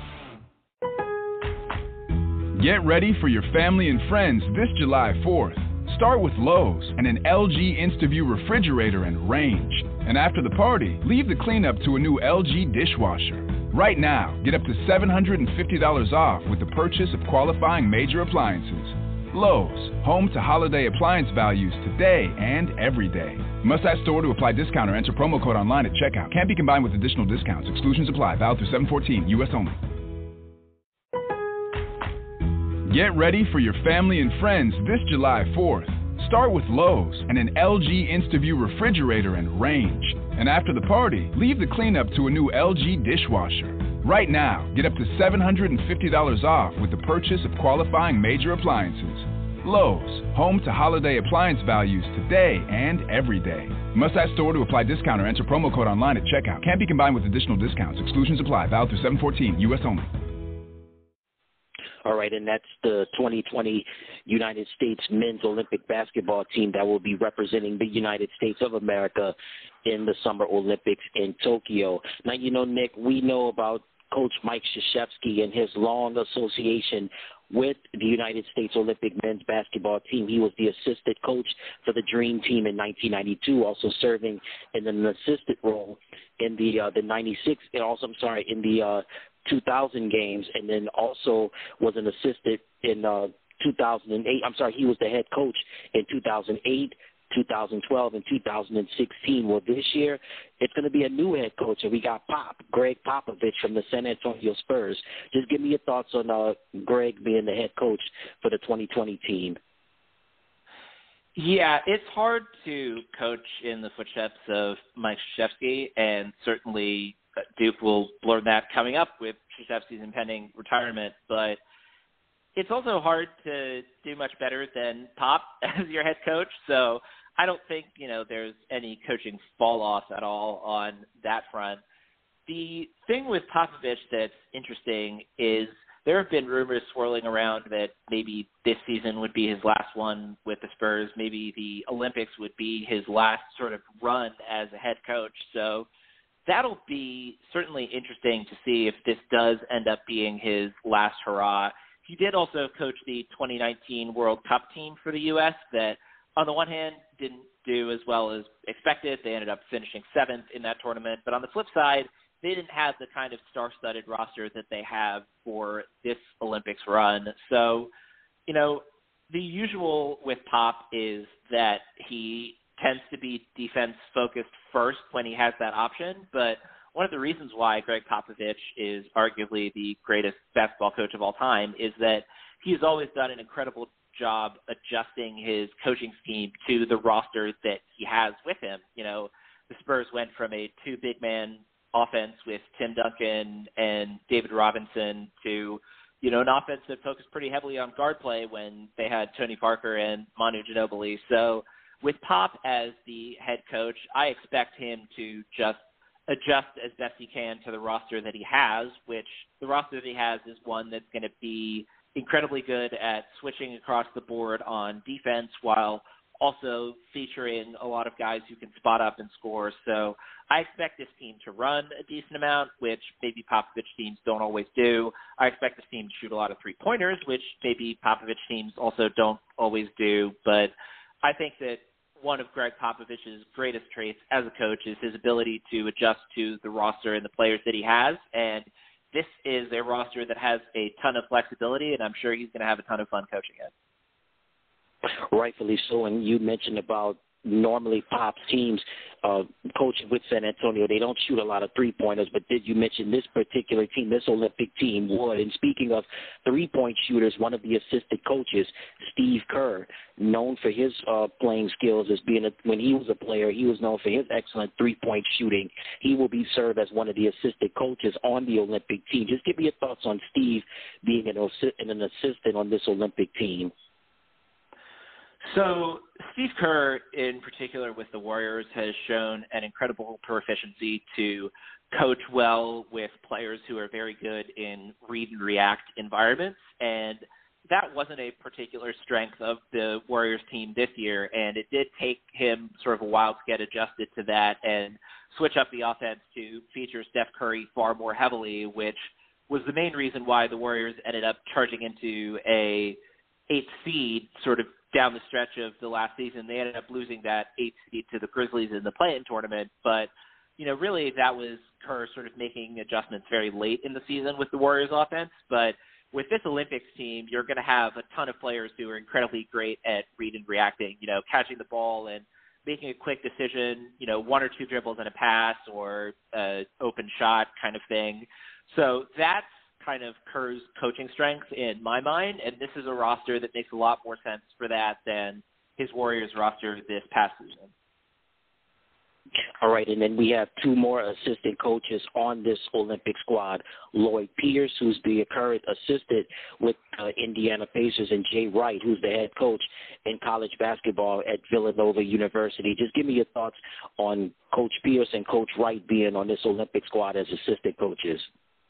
Get ready for your family and friends this July 4th. Start with Lowe's and an LG InstaView refrigerator and range. And after the party, leave the cleanup to a new LG dishwasher. Right now, get up to $750 off with the purchase of qualifying major appliances. Lowe's, home to holiday appliance values today and every day. Must add store to apply discount or enter promo code online at checkout. Can't be combined with additional discounts. Exclusions apply. Valid through 7/14, U.S. only. Get ready for your family and friends this July 4th. Start with Lowe's and an LG InstaView refrigerator and range. And after the party, leave the cleanup to a new LG dishwasher. Right now, get up to $750 off with the purchase of qualifying major appliances. Lowe's, home to holiday appliance values today and every day. Must add store to apply discount or enter promo code online at checkout. Can't be combined with additional discounts. Exclusions apply. Valid through 7/14, U.S. only. All right, and that's the 2020 United States men's Olympic basketball team that will be representing the United States of America in the Summer Olympics in Tokyo. Now, you know, Nick, we know about Coach Mike Krzyzewski and his long association with the United States Olympic men's basketball team. He was the assistant coach for the Dream Team in 1992, also serving in an assistant role in the 96, and also, in the 2000 games, and then also was an assistant in 2008. He was the head coach in 2008, 2012, and 2016. Well, this year, it's going to be a new head coach, and we got Greg Popovich from the San Antonio Spurs. Just give me your thoughts on Greg being the head coach for the 2020 team. Yeah, it's hard to coach in the footsteps of Mike Krzyzewski, and certainly Duke will learn that coming up with Krzyzewski's impending retirement. But it's also hard to do much better than Pop as your head coach. So I don't think, there's any coaching fall off at all on that front. The thing with Popovich that's interesting is there have been rumors swirling around that maybe this season would be his last one with the Spurs. Maybe the Olympics would be his last sort of run as a head coach. So that'll be certainly interesting to see if this does end up being his last hurrah. He did also coach the 2019 World Cup team for the U.S. that, on the one hand, didn't do as well as expected. They ended up finishing 7th in that tournament. But on the flip side, they didn't have the kind of star-studded roster that they have for this Olympics run. So, the usual with Pop is that he tends to be defense-focused first when he has that option. But one of the reasons why Greg Popovich is arguably the greatest basketball coach of all time is that he's always done an incredible job adjusting his coaching scheme to the roster that he has with him. The Spurs went from a 2-big-man offense with Tim Duncan and David Robinson to, an offense that focused pretty heavily on guard play when they had Tony Parker and Manu Ginobili. So with Pop as the head coach, I expect him to just adjust as best he can to the roster that he has, which the roster that he has is one that's going to be incredibly good at switching across the board on defense while also featuring a lot of guys who can spot up and score. So I expect this team to run a decent amount, which maybe Popovich teams don't always do. I expect this team to shoot a lot of three-pointers, which maybe Popovich teams also don't always do. But I think that one of Greg Popovich's greatest traits as a coach is his ability to adjust to the roster and the players that he has. And this is a roster that has a ton of flexibility, and I'm sure he's going to have a ton of fun coaching it. Rightfully so. And you mentioned about normally Pop's teams coaching with San Antonio, they don't shoot a lot of three-pointers, but did you mention this particular team, this Olympic team would? And speaking of three-point shooters, one of the assistant coaches, Steve Kerr, known for his playing skills as being when he was a player, he was known for his excellent three-point shooting. He will be served as one of the assistant coaches on the Olympic team. Just give me your thoughts on Steve being an assistant on this Olympic team. So Steve Kerr, in particular with the Warriors, has shown an incredible proficiency to coach well with players who are very good in read and react environments. And that wasn't a particular strength of the Warriors team this year. And it did take him sort of a while to get adjusted to that and switch up the offense to feature Steph Curry far more heavily, which was the main reason why the Warriors ended up charging into a 8th seed sort of down the stretch of the last season. They ended up losing that 8th seed to the Grizzlies in the play-in tournament. But, you know, really that was Kerr sort of making adjustments very late in the season with the Warriors offense. But with this Olympics team, you're going to have a ton of players who are incredibly great at read and reacting, you know, catching the ball and making a quick decision, you know, 1 or 2 dribbles and a pass or an open shot kind of thing. So that's kind of Kerr's coaching strength in my mind, and this is a roster that makes a lot more sense for that than his Warriors roster this past season. All right, and then we have 2 more assistant coaches on this Olympic squad. Lloyd Pierce, who's the current assistant with Indiana Pacers, and Jay Wright, who's the head coach in college basketball at Villanova University. Just give me your thoughts on Coach Pierce and Coach Wright being on this Olympic squad as assistant coaches.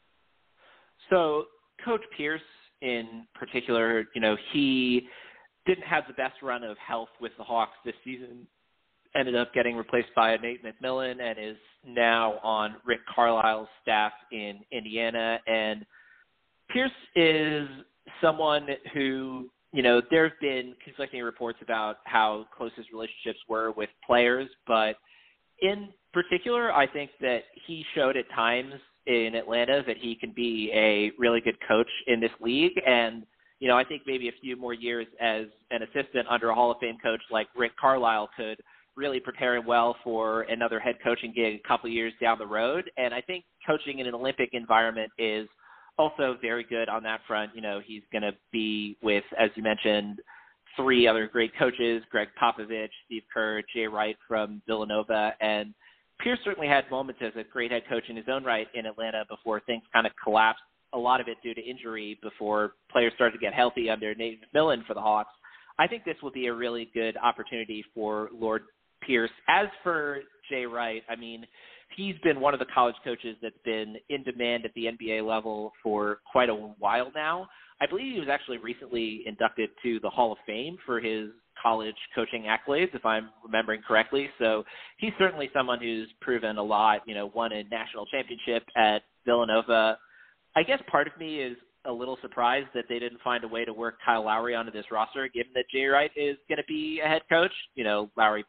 So Coach Pierce in particular, you know, he didn't have the best run of health with the Hawks this season, ended up getting replaced by Nate McMillan and is now on Rick Carlisle's staff in Indiana. And Pierce is someone who, you know, there have been conflicting reports about how close his relationships were with players, but in particular, I think that he showed at times in Atlanta that he can be a really good coach in this league. And, you know, I think maybe a few more years as an assistant under a Hall of Fame coach like Rick Carlisle could really prepare him well for another head coaching gig a couple years down the road. And I think coaching in an Olympic environment is also very good on that front. You know, he's going to be with, as you mentioned, 3 other great coaches, Greg Popovich, Steve Kerr, Jay Wright from Villanova, and Pierce certainly had moments as a great head coach in his own right in Atlanta before things kind of collapsed, a lot of it due to injury before players started to get healthy under Nate McMillan for the Hawks. I think this will be a really good opportunity for Lord Pierce. As for Jay Wright, I mean, he's been one of the college coaches that's been in demand at the NBA level for quite a while now. I believe he was actually recently inducted to the Hall of Fame for his college coaching accolades, if I'm remembering correctly. So he's certainly someone who's proven a lot, you know, won a national championship at Villanova. I guess part of me is a little surprised that they didn't find a way to work Kyle Lowry onto this roster, given that Jay Wright is going to be a head coach. You know, Lowry's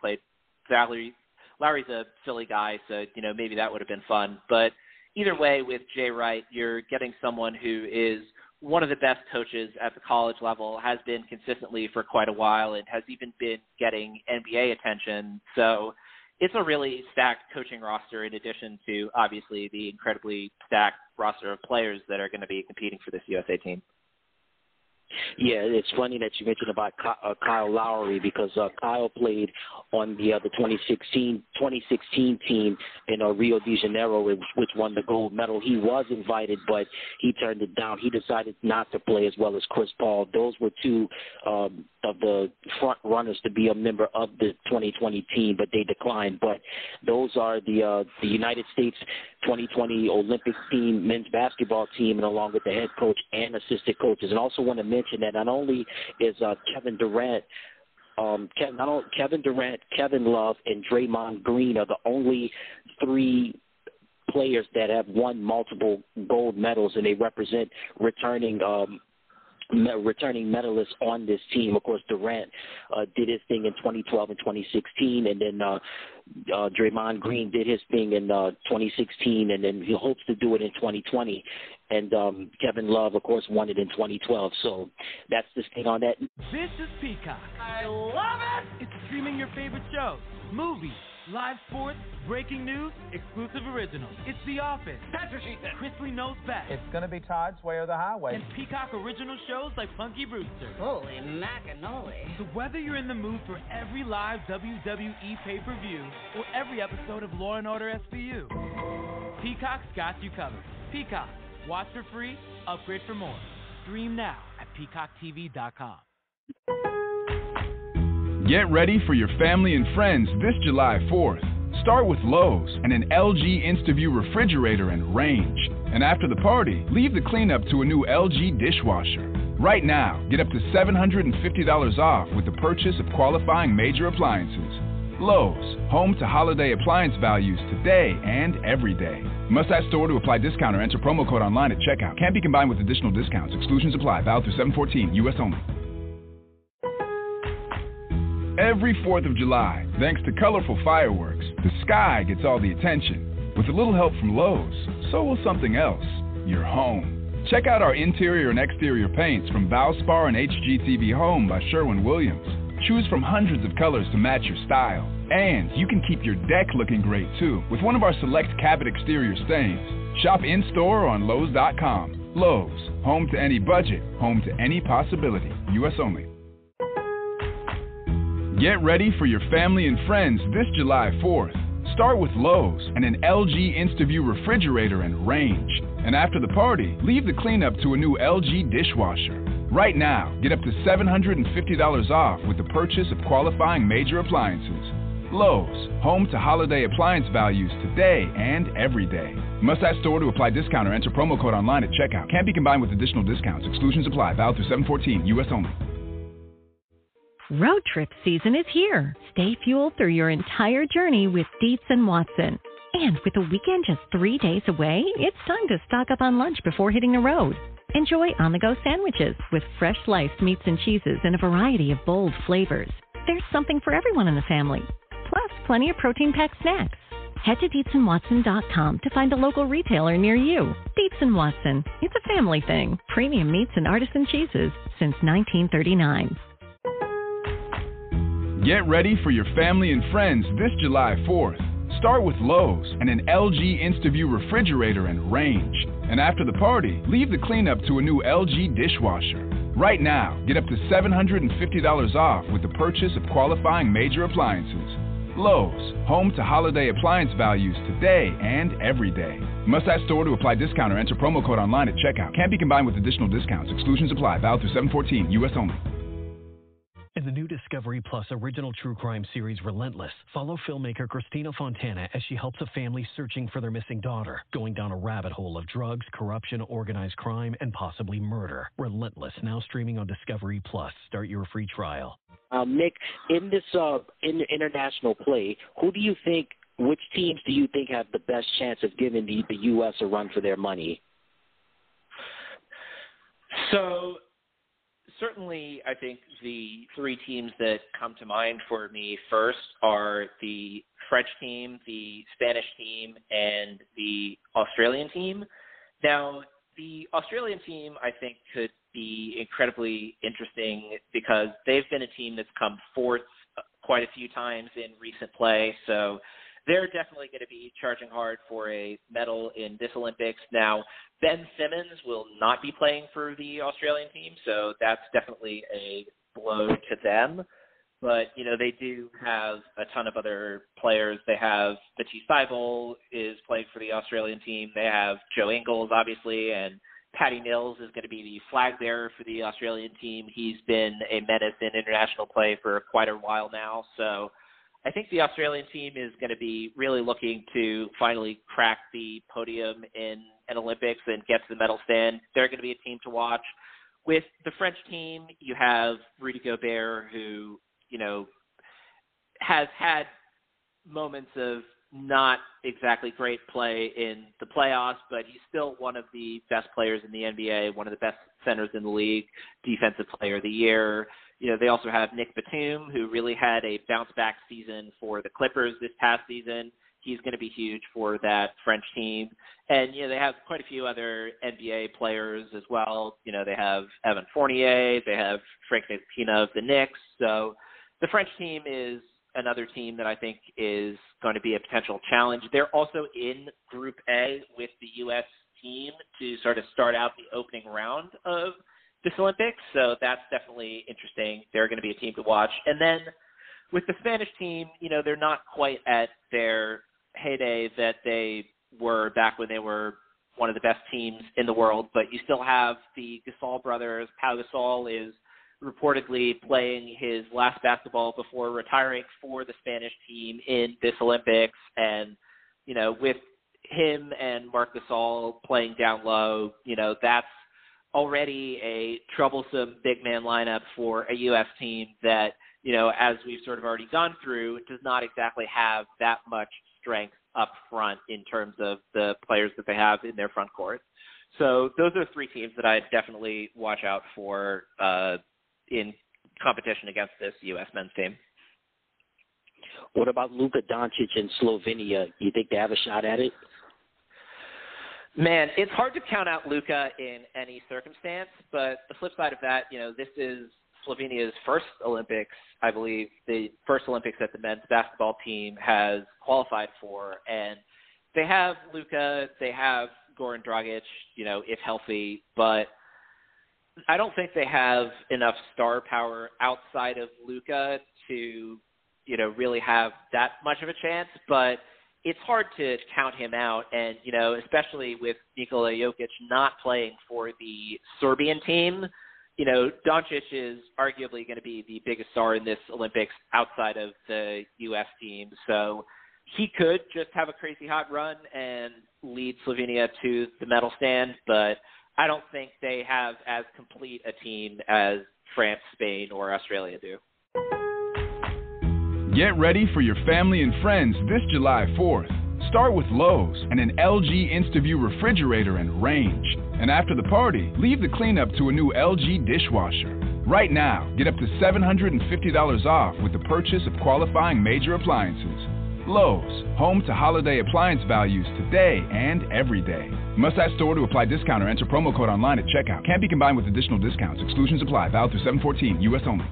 a Philly guy, so, you know, maybe that would have been fun. But either way, with Jay Wright, you're getting someone who is one of the best coaches at the college level, has been consistently for quite a while, and has even been getting NBA attention. So it's a really stacked coaching roster in addition to, obviously, the incredibly stacked roster of players that are going to be competing for this USA team. Yeah, it's funny that you mentioned about Kyle Lowry because Kyle played on the 2016 team in Rio de Janeiro, which won the gold medal. He was invited, but he turned it down. He decided not to play as well as Chris Paul. Those were 2 of the front runners to be a member of the 2020 team, but they declined. But those are the United States 2020 Olympic team, men's basketball team, and along with the head coach and assistant coaches. And also want to mention that not only is Kevin Durant, Kevin Love, and Draymond Green are the only 3 players that have won multiple gold medals, and they represent returning medalists on this team. Of course, Durant did his thing in 2012 and 2016, and then Draymond Green did his thing in 2016, and then he hopes to do it in 2020. And Kevin Love, of course, won it in 2012. So that's the thing on that. This is Peacock. I love it! It's streaming your favorite shows, movies, live sports, breaking news, exclusive originals. It's The Office. That's what she said. Chrisley Knows Best. It's going to be Todd's Way or the Highway. And Peacock original shows like Punky Brewster. Holy macanoli. So whether you're in the mood for every live WWE pay-per-view or every episode of Law & Order SVU, Peacock's got you covered. Peacock. Watch for free, upgrade for more. Stream now at peacocktv.com. Get ready for your family and friends this July 4th. Start with Lowe's and an LG InstaView refrigerator and range. And after the party, leave the cleanup to a new LG dishwasher. Right now, get up to $750 off with the purchase of qualifying major appliances. Lowe's, home to holiday appliance values today and every day. Must ask store to apply discount or enter promo code online at checkout. Can't be combined with additional discounts. Exclusions apply. Valid through 7/14. U.S. only. Every 4th of July, thanks to colorful fireworks, the sky gets all the attention. With a little help from Lowe's, so will something else. Your home. Check out our interior and exterior paints from Valspar and HGTV Home by Sherwin-Williams. Choose from hundreds of colors to match your style. And you can keep your deck looking great too with one of our select cabot exterior stains. Shop in-store or on Lowe's.com. Lowe's, home to any budget, home to any possibility. U.S. only. Get ready for your family and friends this July 4th. Start with Lowe's and an LG InstaView refrigerator and range. And after the party, leave the cleanup to a new LG dishwasher. Right now, get up to $750 off with the purchase of qualifying major appliances. Lowe's, home to holiday appliance values today and every day. Must ask store to apply discount or enter promo code online at checkout. Can't be combined with additional discounts. Exclusions apply. Valid through 7/14. U.S. only. Road trip season is here. Stay fueled through your entire journey with Dietz & Watson. And with the weekend just 3 days away, it's time to stock up on lunch before hitting the road. Enjoy on-the-go sandwiches with fresh sliced meats and cheeses in a variety of bold flavors. There's something for everyone in the family. Plus, plenty of protein-packed snacks. Head to DietzandWatson.com to find a local retailer near you. Dietz & Watson. It's a family thing. Premium meats and artisan cheeses since 1939. Get ready for your family and friends this July 4th. Start with Lowe's and an LG InstaView refrigerator and range. And after the party, leave the cleanup to a new LG dishwasher. Right now, get up to $750 off with the purchase of qualifying major appliances. Lowe's, home to holiday appliance values today and every day. Must ask store to apply discount or enter promo code online at checkout. Can't be combined with additional discounts. Exclusions apply. Valid through 7/14. U.S. only. In the new Discovery Plus original true crime series Relentless, follow filmmaker Christina Fontana as she helps a family searching for their missing daughter, going down a rabbit hole of drugs, corruption, organized crime, and possibly murder. Relentless, now streaming on Discovery Plus. Start your free trial. Nick, in this in the international play, which teams do you think have the best chance of giving the U.S. a run for their money? So, certainly, I think the three teams that come to mind for me first are the French team, the Spanish team, and the Australian team. Now, the Australian team, I think, could be incredibly interesting because they've been a team that's come fourth quite a few times in recent play. So they're definitely going to be charging hard for a medal in this Olympics. Now, Ben Simmons will not be playing for the Australian team, so that's definitely a blow to them. But, you know, they do have a ton of other players. They have Matisse Thybulle is playing for the Australian team. They have Joe Ingles, obviously, and Patty Mills is going to be the flag bearer for the Australian team. He's been a menace in international play for quite a while now. So I think the Australian team is going to be really looking to finally crack the podium in an Olympics and get to the medal stand. They're going to be a team to watch. With the French team, you have Rudy Gobert, who, you know, has had moments of not exactly great play in the playoffs, but he's still one of the best players in the NBA, one of the best centers in the league, defensive player of the year. They also have Nick Batum, who really had a bounce-back season for the Clippers this past season. He's going to be huge for that French team. And, they have quite a few other NBA players as well. They have Evan Fournier. They have Frank Ntilikina of the Knicks. So the French team is another team that I think is going to be a potential challenge. They're also in Group A with the U.S. team to sort of start out the opening round of this Olympics. So that's definitely interesting. They're going to be a team to watch. And then with the Spanish team, they're not quite at their heyday that they were back when they were one of the best teams in the world, but you still have the Gasol brothers. Pau Gasol is reportedly playing his last basketball before retiring for the Spanish team in this Olympics. And, with him and Marc Gasol playing down low, that's already a troublesome big man lineup for a U.S. team that, as we've sort of already gone through, does not exactly have that much strength up front in terms of the players that they have in their front court. So those are three teams that I definitely watch out for in competition against this U.S. men's team. What about Luka Doncic in Slovenia? You think they have a shot at it? Man, it's hard to count out Luka in any circumstance, but the flip side of that, this is Slovenia's first Olympics, I believe, the first Olympics that the men's basketball team has qualified for. And they have Luka, they have Goran Dragic, if healthy, but I don't think they have enough star power outside of Luka to, really have that much of a chance. But it's hard to count him out. And, especially with Nikola Jokic not playing for the Serbian team, Doncic is arguably going to be the biggest star in this Olympics outside of the U.S. team. So he could just have a crazy hot run and lead Slovenia to the medal stand, but I don't think they have as complete a team as France, Spain, or Australia do. Get ready for your family and friends this July 4th. Start with Lowe's and an LG InstaView refrigerator and range. And after the party, leave the cleanup to a new LG dishwasher. Right now, get up to $750 off with the purchase of qualifying major appliances. Lowe's, home to holiday appliance values today and every day. Must add store to apply discount or enter promo code online at checkout. Can't be combined with additional discounts. Exclusions apply. Valid through 7/14, U.S. only.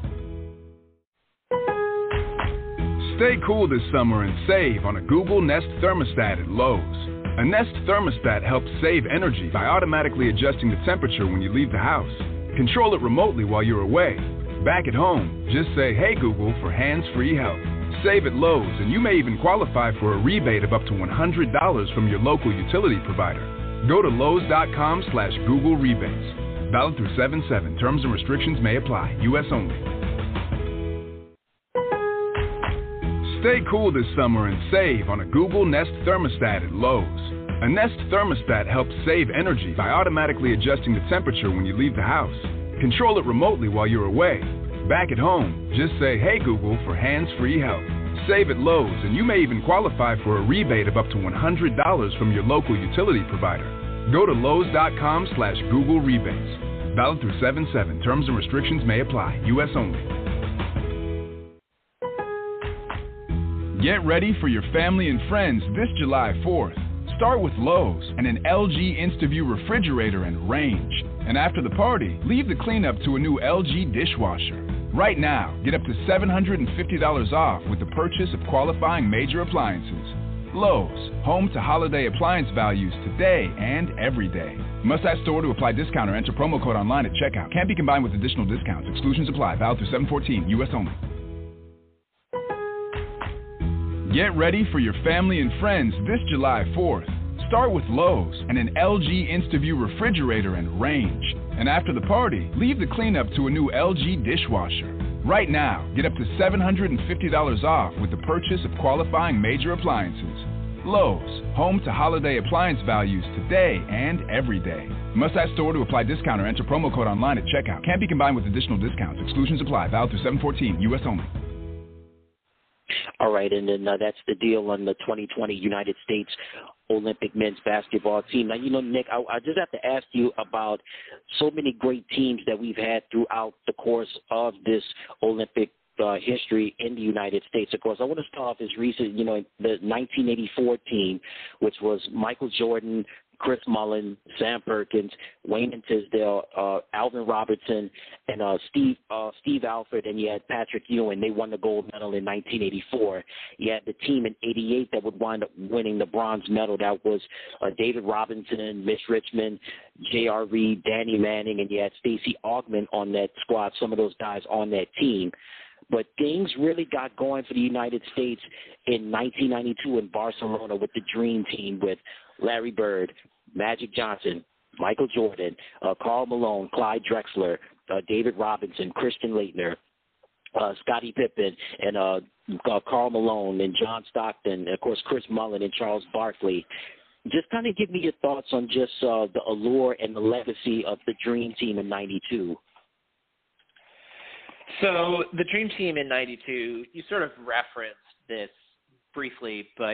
Stay cool this summer and save on a Google Nest thermostat at Lowe's. A Nest thermostat helps save energy by automatically adjusting the temperature when you leave the house. Control it remotely while you're away. Back at home, just say, "Hey Google" for hands-free help. Save at Lowe's, and you may even qualify for a rebate of up to $100 from your local utility provider. Go to Lowe's.com/Google rebates. Valid through 7/7. Terms and restrictions may apply. U.S. only. Stay cool this summer and save on a Google Nest thermostat at Lowe's. A Nest thermostat helps save energy by automatically adjusting the temperature when you leave the house. Control it remotely while you're away. Back at home, just say, "Hey Google" for hands-free help. Save at Lowe's, and you may even qualify for a rebate of up to $100 from your local utility provider. Go to Lowe's.com/Google rebates. Valid through 7/7. Terms and restrictions may apply. U.S. only. Get ready for your family and friends this July 4th. Start with Lowe's and an LG InstaView refrigerator and range. And after the party, leave the cleanup to a new LG dishwasher. Right now, get up to $750 off with the purchase of qualifying major appliances. Lowe's, home to holiday appliance values today and every day. Must add store to apply discount or enter promo code online at checkout. Can't be combined with additional discounts. Exclusions apply. Valid through 7/14, U.S. only. Get ready for your family and friends this July 4th. Start with Lowe's and an LG InstaView refrigerator and range. And after the party, leave the cleanup to a new LG dishwasher. Right now, get up to $750 off with the purchase of qualifying major appliances. Lowe's, home to holiday appliance values today and every day. Must add store to apply discount or enter promo code online at checkout. Can't be combined with additional discounts. Exclusions apply. Valid through 7/14, U.S. only. All right, and then that's the deal on the 2020 United States Olympic men's basketball team. Now, Nick, I just have to ask you about so many great teams that we've had throughout the course of this Olympic history in the United States. Of course, I want to start off as recent, the 1984 team, which was Michael Jordan, Chris Mullin, Sam Perkins, Wayne and Tisdale, Alvin Robertson, and Steve Alford, and you had Patrick Ewing. They won the gold medal in 1984. You had the team in 88 that would wind up winning the bronze medal. That was David Robinson, Mitch Richmond, J.R. Reed, Danny Manning, and you had Stacey Augmon on that squad, some of those guys on that team. But things really got going for the United States in 1992 in Barcelona with the Dream Team with Larry Bird, Magic Johnson, Michael Jordan, Karl Malone, Clyde Drexler, David Robinson, Christian Laettner, Scottie Pippen, and Karl Malone, and John Stockton, and, of course, Chris Mullin and Charles Barkley. Just kind of give me your thoughts on just the allure and the legacy of the Dream Team in 92. So the Dream Team in 92, you sort of referenced this briefly, but,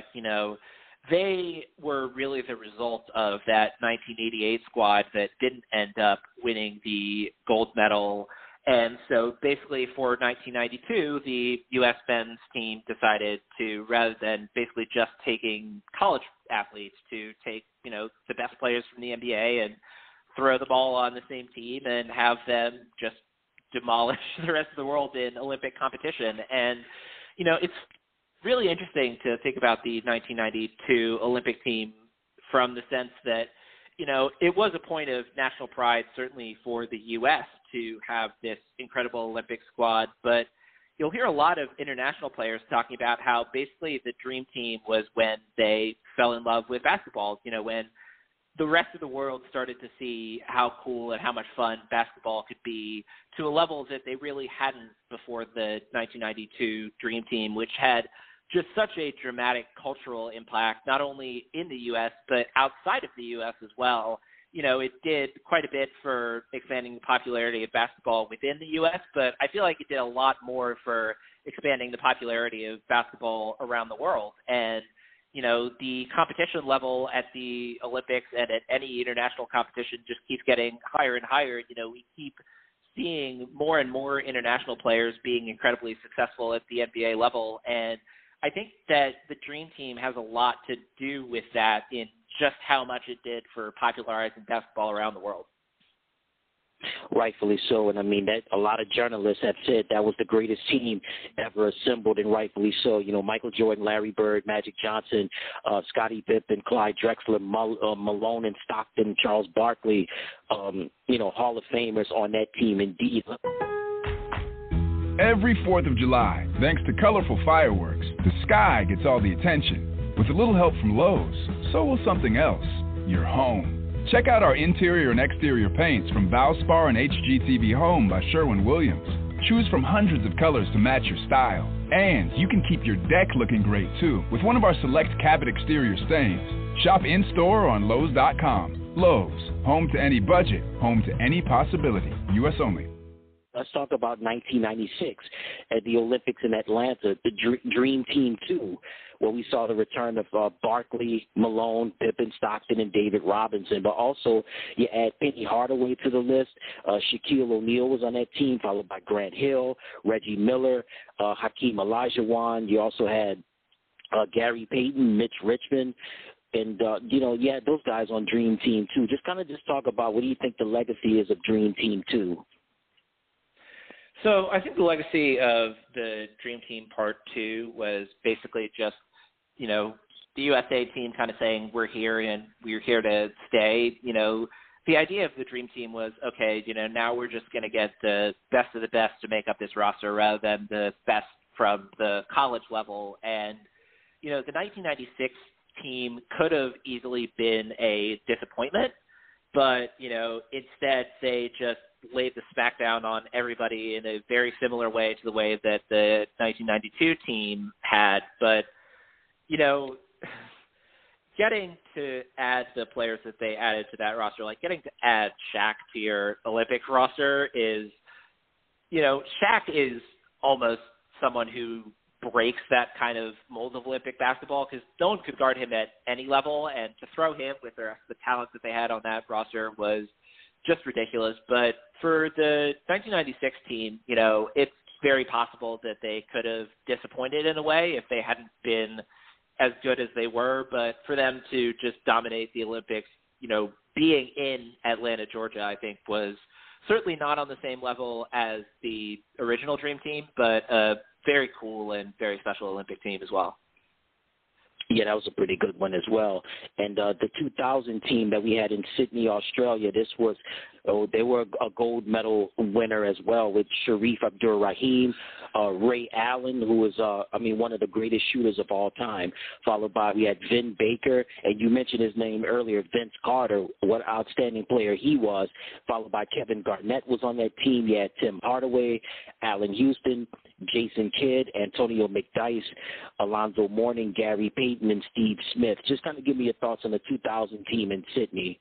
they were really the result of that 1988 squad that didn't end up winning the gold medal. And so basically for 1992, the U.S. men's team decided to, rather than basically just taking college athletes, to take, the best players from the NBA and throw them all on the same team and have them just demolish the rest of the world in Olympic competition. And, it's really interesting to think about the 1992 Olympic team from the sense that, it was a point of national pride, certainly for the U.S. to have this incredible Olympic squad. But you'll hear a lot of international players talking about how basically the Dream Team was when they fell in love with basketball, when the rest of the world started to see how cool and how much fun basketball could be to a level that they really hadn't before the 1992 Dream Team, which had just such a dramatic cultural impact, not only in the U.S., but outside of the U.S. as well. It did quite a bit for expanding the popularity of basketball within the U.S., but I feel like it did a lot more for expanding the popularity of basketball around the world. And the competition level at the Olympics and at any international competition just keeps getting higher and higher. We keep seeing more and more international players being incredibly successful at the NBA level. And I think that the Dream Team has a lot to do with that in just how much it did for popularizing basketball around the world. Rightfully so, and I mean that a lot of journalists have said that was the greatest team ever assembled, and rightfully so. Michael Jordan, Larry Bird, Magic Johnson, Scottie Pippen, Clyde Drexler, Malone and Stockton, Charles Barkley, Hall of Famers on that team indeed. Every 4th of July, thanks to colorful fireworks, the sky gets all the attention. With a little help from Lowe's, so will something else, your home. Check out our interior and exterior paints from Valspar and HGTV Home by Sherwin-Williams. Choose from hundreds of colors to match your style. And you can keep your deck looking great, too, with one of our select cabin exterior stains. Shop in-store or on Lowe's.com. Lowe's, home to any budget, home to any possibility. U.S. only. Let's talk about 1996 at the Olympics in Atlanta, the Dream Team 2, where we saw the return of Barkley, Malone, Pippen, Stockton, and David Robinson. But also you add Penny Hardaway to the list. Shaquille O'Neal was on that team, followed by Grant Hill, Reggie Miller, Hakeem Olajuwon. You also had Gary Payton, Mitch Richmond. And, those guys on Dream Team 2. Just talk about what do you think the legacy is of Dream Team 2? So I think the legacy of the Dream Team Part 2 was basically just, the USA team kind of saying we're here and we're here to stay. The idea of the Dream Team was, okay, now we're just going to get the best of the best to make up this roster rather than the best from the college level. And, the 1996 team could have easily been a disappointment, but, instead they just laid the smackdown on everybody in a very similar way to the way that the 1992 team had. But, getting to add the players that they added to that roster, like getting to add Shaq to your Olympic roster is, Shaq is almost someone who breaks that kind of mold of Olympic basketball because no one could guard him at any level, and to throw him with the talent that they had on that roster was just ridiculous. But for the 1996 team, you know, it's very possible that they could have disappointed in a way if they hadn't been as good as they were. But for them to just dominate the Olympics, you know, being in Atlanta, Georgia, I think was certainly not on the same level as the original Dream Team, but a very cool and very special Olympic team as well. Yeah, that was a pretty good one as well. And the 2000 team that we had in Sydney, Australia, they were a gold medal winner as well with Sharif Abdur-Rahim, Ray Allen, who was, one of the greatest shooters of all time, followed by, we had Vin Baker, and you mentioned his name earlier, Vince Carter, what an outstanding player he was, followed by Kevin Garnett was on that team. You had Tim Hardaway, Allen Houston, Jason Kidd, Antonio McDyess, Alonzo Mourning, Gary Payton, and Steve Smith. Just kind of give me your thoughts on the 2000 team in Sydney.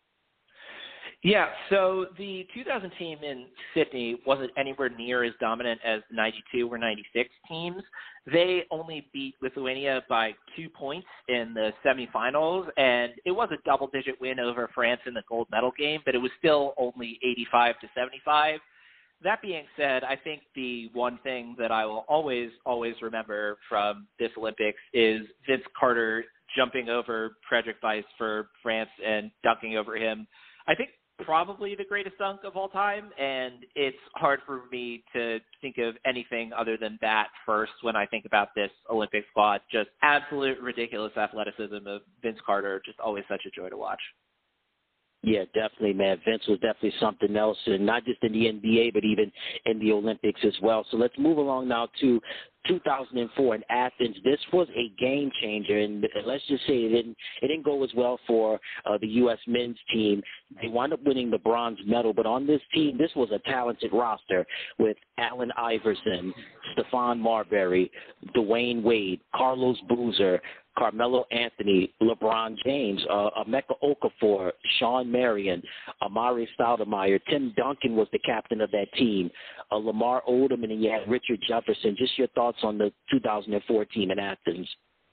Yeah, so the 2000 team in Sydney wasn't anywhere near as dominant as the 92 or 96 teams. They only beat Lithuania by 2 points in the semifinals, and it was a double-digit win over France in the gold medal game, but it was still only 85-75. That being said, I think the one thing that I will always remember from this Olympics is Vince Carter jumping over Frederick Weiss for France and dunking over him. I think probably the greatest dunk of all time, and it's hard for me to think of anything other than that first when I think about this Olympic squad. Just absolute ridiculous athleticism of Vince Carter, just always such a joy to watch. Yeah, definitely, man. Vince was definitely something else, and not just in the NBA, but even in the Olympics as well. So let's move along now to 2004 in Athens. This was a game changer, and let's just say it didn't go as well for the U.S. men's team. They wound up winning the bronze medal, but on this team, this was a talented roster with Allen Iverson, Stephon Marbury, Dwayne Wade, Carlos Boozer, Carmelo Anthony, LeBron James, Emeka Okafor, Sean Marion, Amari Stoudemire, Tim Duncan was the captain of that team, Lamar Odom, and you had Richard Jefferson. Just your thoughts on the 2004 team in Athens.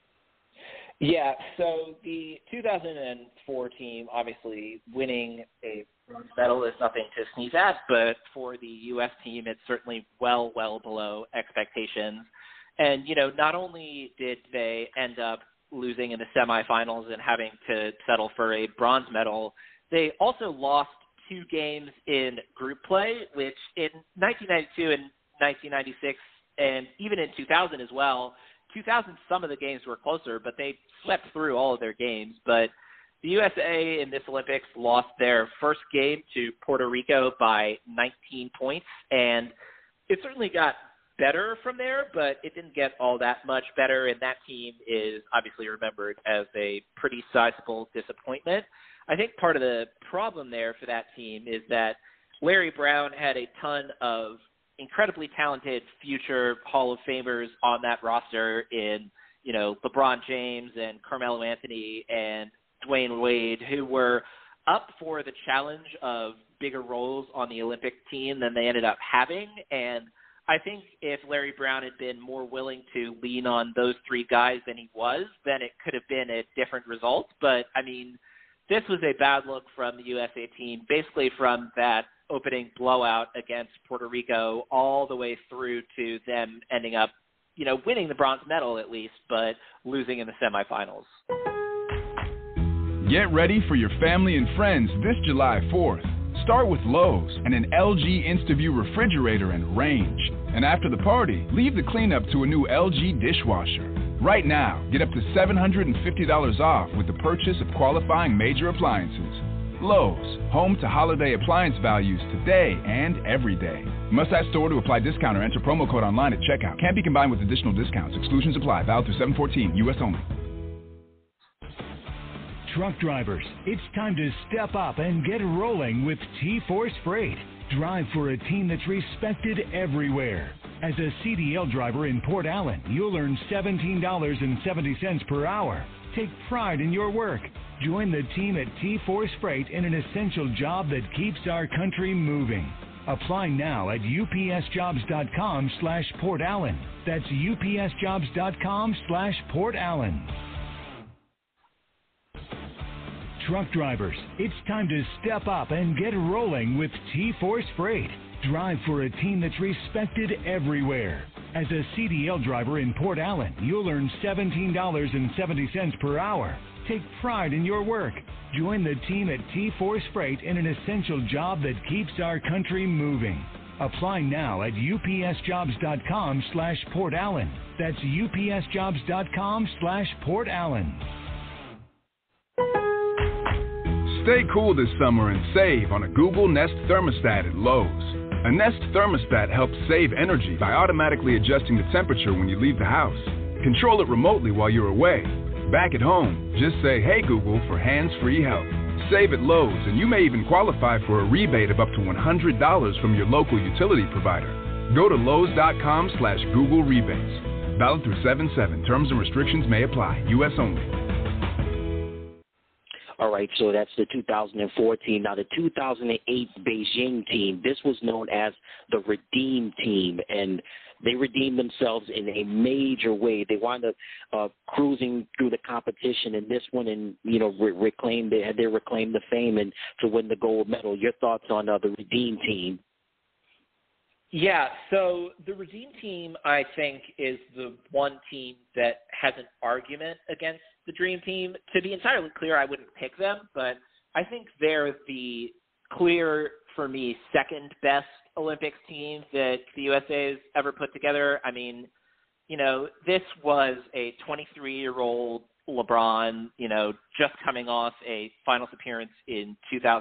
Yeah, so the 2004 team, obviously winning a bronze medal is nothing to sneeze at, but for the U.S. team, it's certainly well below expectations. And, you know, not only did they end up losing in the semifinals and having to settle for a bronze medal, they also lost 2 games in group play, which in 1992 and 1996, and even in 2000 as well, 2000 some of the games were closer, but they swept through all of their games. But the USA in this Olympics lost their first game to Puerto Rico by 19 points, and it certainly got better from there, but it didn't get all that much better, and that team is obviously remembered as a pretty sizable disappointment. I think part of the problem there for that team is that Larry Brown had a ton of incredibly talented future Hall of Famers on that roster in, you know, LeBron James and Carmelo Anthony and Dwayne Wade, who were up for the challenge of bigger roles on the Olympic team than they ended up having. And I think if Larry Brown had been more willing to lean on those 3 guys than he was, then it could have been a different result. But, I mean, this was a bad look from the USA team, basically from that opening blowout against Puerto Rico all the way through to them ending up, you know, winning the bronze medal at least, but losing in the semifinals. Get ready for your family and friends this July 4th. Start with Lowe's and an LG InstaView refrigerator and range. And after the party, leave the cleanup to a new LG dishwasher. Right now, get up to $750 off with the purchase of qualifying major appliances. Lowe's, home to holiday appliance values today and every day. Must add store to apply discount or enter promo code online at checkout. Can't be combined with additional discounts. Exclusions apply. Valid through 7/14, U.S. only. Truck drivers, it's time to step up and get rolling with T-Force Freight. Drive for a team that's respected everywhere. As a CDL driver in Port Allen, you'll earn $17.70 per hour. Take pride in your work. Join the team at T-Force Freight in an essential job that keeps our country moving. Apply now at upsjobs.com/Port Allen. That's upsjobs.com/Port Allen. Truck drivers, it's time to step up and get rolling with T-Force Freight. Drive for a team that's respected everywhere. As a CDL driver in Port Allen, you'll earn $17.70 per hour. Take pride in your work. Join the team at T-Force Freight in an essential job that keeps our country moving. Apply now at upsjobs.com/Port Allen. That's upsjobs.com/Port Allen. Stay cool this summer and save on a Google Nest thermostat at Lowe's. A Nest thermostat helps save energy by automatically adjusting the temperature when you leave the house. Control it remotely while you're away. Back at home, just say, "Hey Google" for hands-free help. Save at Lowe's, and you may even qualify for a rebate of up to $100 from your local utility provider. Go to Lowe's.com/Google rebates. Valid through 7/7. Terms and restrictions may apply. U.S. only. All right, so that's the 2004 team. Now, the 2008 Beijing team, this was known as the Redeem Team, and they redeemed themselves in a major way. They wound up cruising through the competition in this one, and reclaimed the fame and to win the gold medal. Your thoughts on the Redeem Team? Yeah, so the Redeem Team, I think, is the one team that has an argument against the Dream Team. To be entirely clear, I wouldn't pick them, but I think they're the clear, for me, second best Olympics team that the USA has ever put together. I mean, this was a 23-year-old LeBron, just coming off a finals appearance in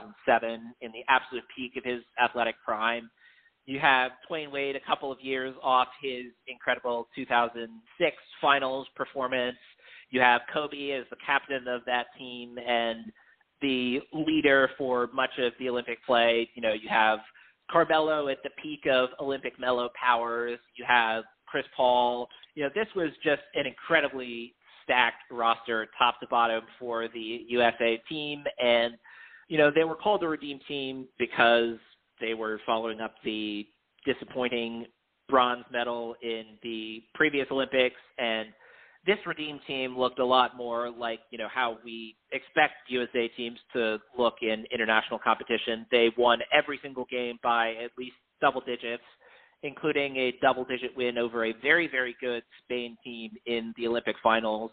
2007 in the absolute peak of his athletic prime. You have Dwayne Wade a couple of years off his incredible 2006 finals performance. You have Kobe as the captain of that team and the leader for much of the Olympic play. You have Carmelo at the peak of Olympic mellow powers. You have Chris Paul. This was just an incredibly stacked roster top to bottom for the USA team. And, they were called the Redeem Team because they were following up the disappointing bronze medal in the previous Olympics. And this Redeem Team looked a lot more like, how we expect USA teams to look in international competition. They won every single game by at least double digits, including a double-digit win over a very, very good Spain team in the Olympic finals.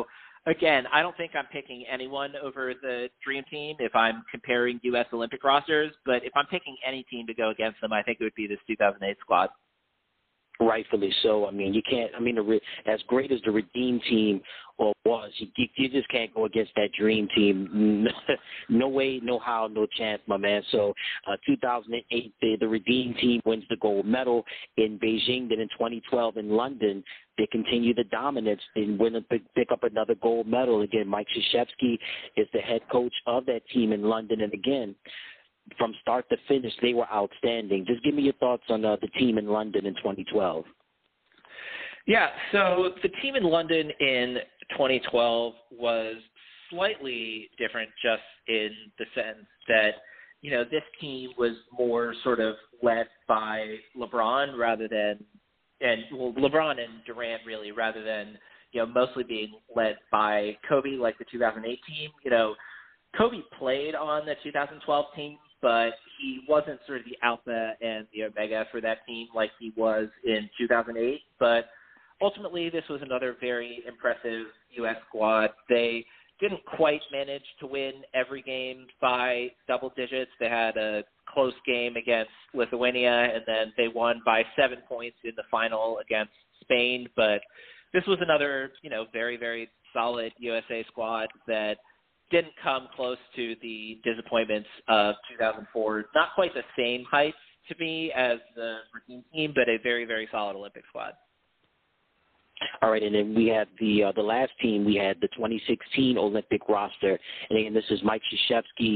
Again, I don't think I'm picking anyone over the Dream Team if I'm comparing U.S. Olympic rosters, but if I'm picking any team to go against them, I think it would be this 2008 squad. Rightfully so. I mean, you can't. I mean, as great as the Redeem Team was, you just can't go against that Dream Team. No way, no how, no chance, my man. So, 2008, the Redeem Team wins the gold medal in Beijing. Then in 2012 in London, they continue the dominance and pick up another gold medal. Again, Mike Krzyzewski is the head coach of that team in London, and again, from start to finish, they were outstanding. Just give me your thoughts on the team in London in 2012. Yeah, so the team in London in 2012 was slightly different just in the sense that, this team was more sort of led by LeBron LeBron and Durant really, rather than, mostly being led by Kobe like the 2008 team. Kobe played on the 2012 team, but he wasn't sort of the alpha and the omega for that team like he was in 2008. But ultimately, this was another very impressive U.S. squad. They didn't quite manage to win every game by double digits. They had a close game against Lithuania, and then they won by 7 points in the final against Spain. But this was another, very, very solid USA squad that didn't come close to the disappointments of 2004. Not quite the same heights to me as the Redeem Team, but a very, very solid Olympic squad. All right, and then we had the last team. We had the 2016 Olympic roster, and again, this is Mike Krzyzewski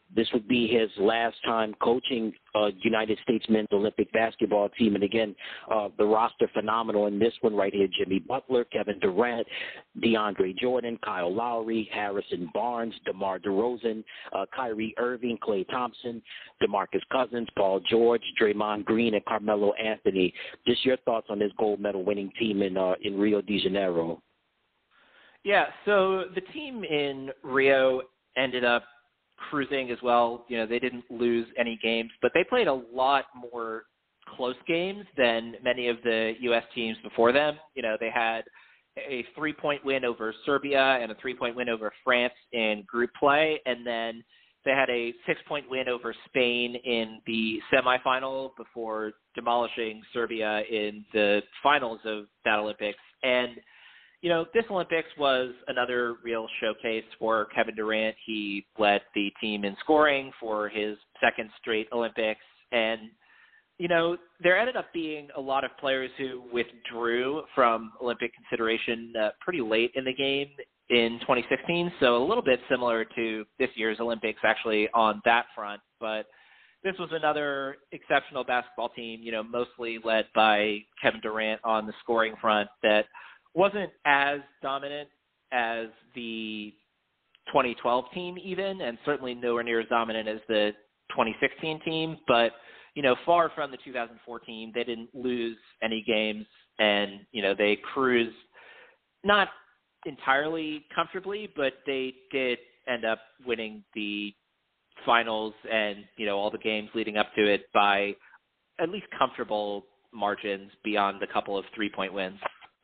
This would be his last time coaching United States men's Olympic basketball team. And again, the roster phenomenal in this one right here: Jimmy Butler, Kevin Durant, DeAndre Jordan, Kyle Lowry, Harrison Barnes, DeMar DeRozan, Kyrie Irving, Klay Thompson, DeMarcus Cousins, Paul George, Draymond Green, and Carmelo Anthony. Just your thoughts on this gold medal winning team in Rio de Janeiro. Yeah, so the team in Rio ended up cruising as well. You know, they didn't lose any games, but they played a lot more close games than many of the U.S. teams before them. You know, they had a 3-point win over Serbia and a 3-point win over France in group play, and then they had a 6-point win over Spain in the semifinal before demolishing Serbia in the finals of that Olympics. And you know, this Olympics was another real showcase for Kevin Durant. He led the team in scoring for his second straight Olympics. And, you know, there ended up being a lot of players who withdrew from Olympic consideration pretty late in the game in 2016. So a little bit similar to this year's Olympics actually on that front. But this was another exceptional basketball team, you know, mostly led by Kevin Durant on the scoring front that wasn't as dominant as the 2012 team even, and certainly nowhere near as dominant as the 2016 team, but, you know, far from the 2014. They didn't lose any games, and, you know, they cruised not entirely comfortably, but they did end up winning the finals and, you know, all the games leading up to it by at least comfortable margins beyond a couple of 3-point wins.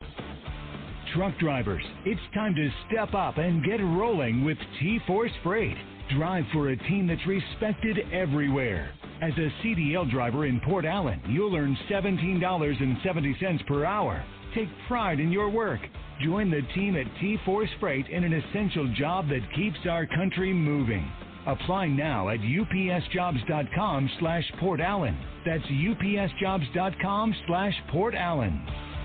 Truck drivers, it's time to step up and get rolling with T-Force Freight. Drive for a team that's respected everywhere. As a CDL driver in Port Allen, you'll earn $17.70 per hour. Take pride in your work. Join the team at T-Force Freight in an essential job that keeps our country moving. Apply now at upsjobs.com/Port Allen. That's upsjobs.com/Port Allen.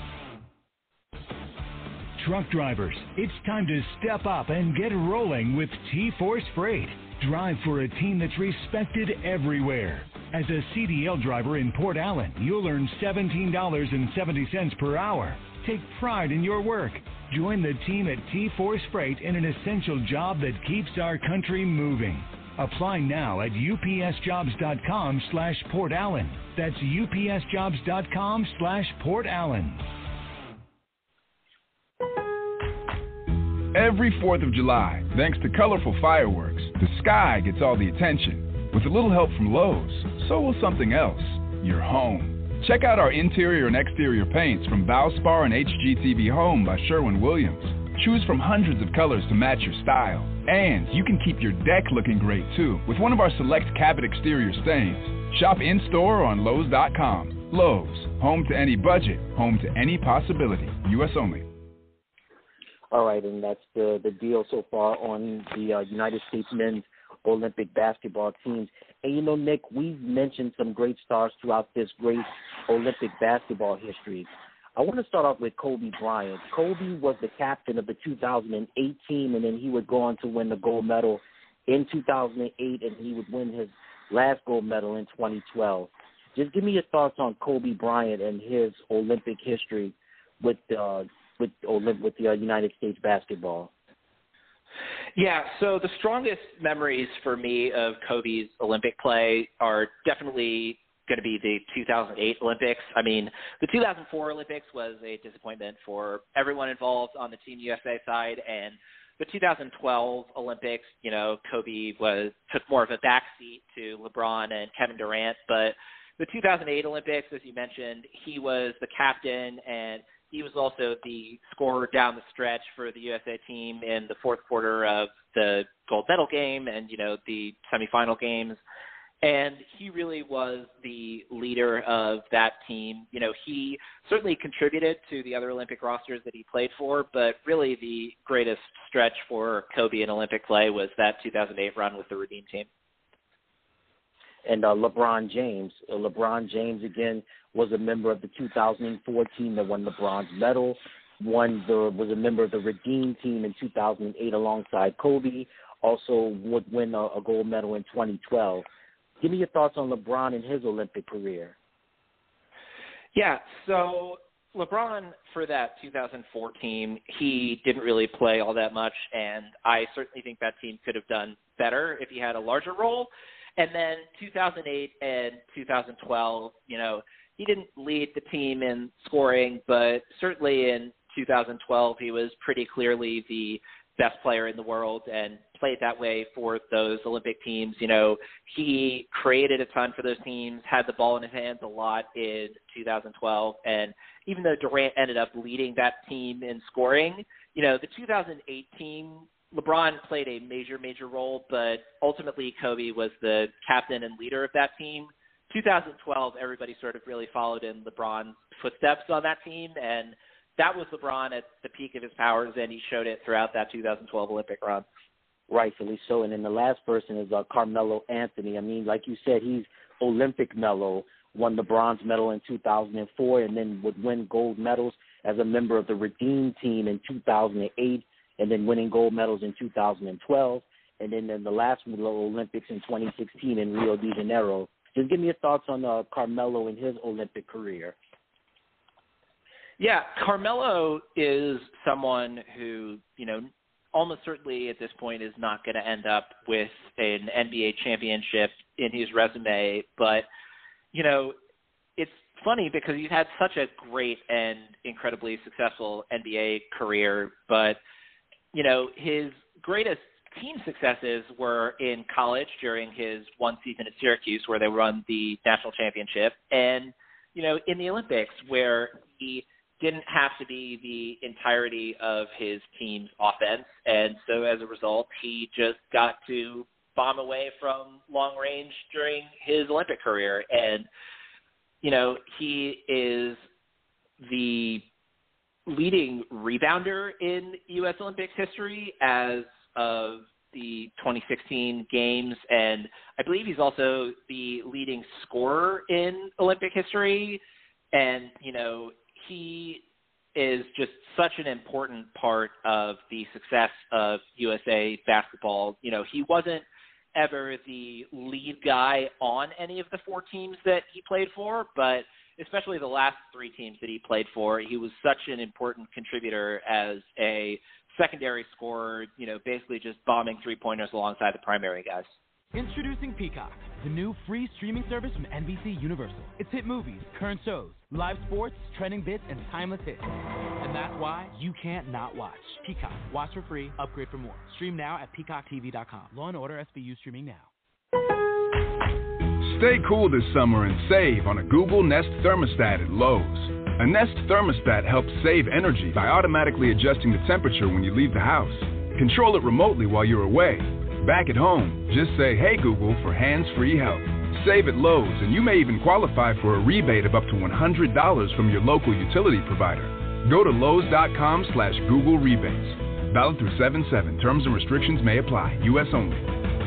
Truck drivers, it's time to step up and get rolling with T-Force Freight. Drive for a team that's respected everywhere. As a CDL driver in Port Allen, you'll earn $17.70 per hour. Take pride in your work. Join the team at T-Force Freight in an essential job that keeps our country moving. Apply now at upsjobs.com/Port Allen. That's upsjobs.com/Port Allen. Every 4th of July, thanks to colorful fireworks, the sky gets all the attention. With a little help from Lowe's, so will something else, your home. Check out our interior and exterior paints from Valspar and HGTV Home by Sherwin-Williams. Choose from hundreds of colors to match your style. And you can keep your deck looking great, too, with one of our select Cabot exterior stains. Shop in-store or on Lowe's.com. Lowe's, home to any budget, home to any possibility. U.S. only. All right, and that's the deal so far on the United States men's Olympic basketball teams. And, you know, Nick, we've mentioned some great stars throughout this great Olympic basketball history. I want to start off with Kobe Bryant. Kobe was the captain of the 2008 team, and then he would go on to win the gold medal in 2008, and he would win his last gold medal in 2012. Just give me your thoughts on Kobe Bryant and his Olympic history with the United States basketball. Yeah, so the strongest memories for me of Kobe's Olympic play are definitely going to be the 2008 Olympics. I mean, the 2004 Olympics was a disappointment for everyone involved on the Team USA side, and the 2012 Olympics, you know, Kobe took more of a backseat to LeBron and Kevin Durant, but the 2008 Olympics, as you mentioned, he was the captain, and he was also the scorer down the stretch for the USA team in the fourth quarter of the gold medal game and, you know, the semifinal games. And he really was the leader of that team. You know, he certainly contributed to the other Olympic rosters that he played for, but really the greatest stretch for Kobe in Olympic play was that 2008 run with the Redeem team. And LeBron James. LeBron James, again, was a member of the 2004 team that won the bronze medal, was a member of the Redeem team in 2008 alongside Kobe, also would win a gold medal in 2012. Give me your thoughts on LeBron and his Olympic career. Yeah, so LeBron, for that 2004 team, he didn't really play all that much, and I certainly think that team could have done better if he had a larger role. And then 2008 and 2012, he didn't lead the team in scoring, but certainly in 2012, he was pretty clearly the best player in the world and played that way for those Olympic teams. He created a ton for those teams, had the ball in his hands a lot in 2012. And even though Durant ended up leading that team in scoring, the 2008 team, LeBron played a major role, but ultimately Kobe was the captain and leader of that team. 2012, everybody sort of really followed in LeBron's footsteps on that team, and that was LeBron at the peak of his powers, and he showed it throughout that 2012 Olympic run. Rightfully so. And then the last person is Carmelo Anthony. I mean, like you said, he's Olympic Melo, won the bronze medal in 2004, and then would win gold medals as a member of the Redeem team in 2008, and then winning gold medals in 2012, and then in the last Olympics in 2016 in Rio de Janeiro. Just give me your thoughts on Carmelo and his Olympic career. Yeah, Carmelo is someone who, almost certainly at this point is not going to end up with an NBA championship in his resume. But, it's funny because he's had such a great and incredibly successful NBA career. But, his greatest team successes were in college during his one season at Syracuse where they won the national championship. And, in the Olympics where he didn't have to be the entirety of his team's offense. And so as a result, he just got to bomb away from long range during his Olympic career. And, he is the leading rebounder in U.S. Olympics history as of the 2016 games. And I believe he's also the leading scorer in Olympic history. And, he is just such an important part of the success of USA basketball. He wasn't ever the lead guy on any of the four teams that he played for, but especially the last three teams that he played for, he was such an important contributor as a secondary scorer, basically just bombing three-pointers alongside the primary guys. Introducing Peacock, the new free streaming service from NBC Universal. It's hit movies, current shows, live sports, trending bits, and timeless hits. And that's why you can't not watch. Peacock. Watch for free, upgrade for more. Stream now at peacocktv.com. Law & Order SVU streaming now. Stay cool this summer and save on a Google Nest thermostat at Lowe's. A Nest thermostat helps save energy by automatically adjusting the temperature when you leave the house. Control it remotely while you're away. Back at home, just say, "Hey Google" for hands-free help. Save at Lowe's, and you may even qualify for a rebate of up to $100 from your local utility provider. Go to Lowe's.com/Google rebates. Valid through 7/7. Terms and restrictions may apply. U.S. only.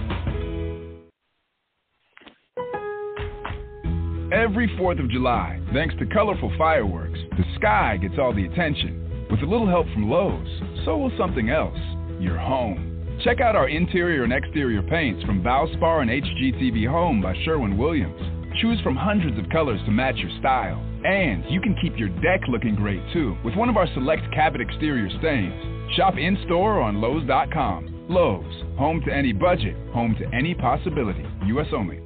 Every 4th of July, thanks to colorful fireworks, the sky gets all the attention. With a little help from Lowe's, so will something else. Your home. Check out our interior and exterior paints from Valspar and HGTV Home by Sherwin-Williams. Choose from hundreds of colors to match your style. And you can keep your deck looking great too with one of our select cabot exterior stains. Shop in-store or on Lowe's.com. Lowe's, home to any budget, home to any possibility. U.S. only.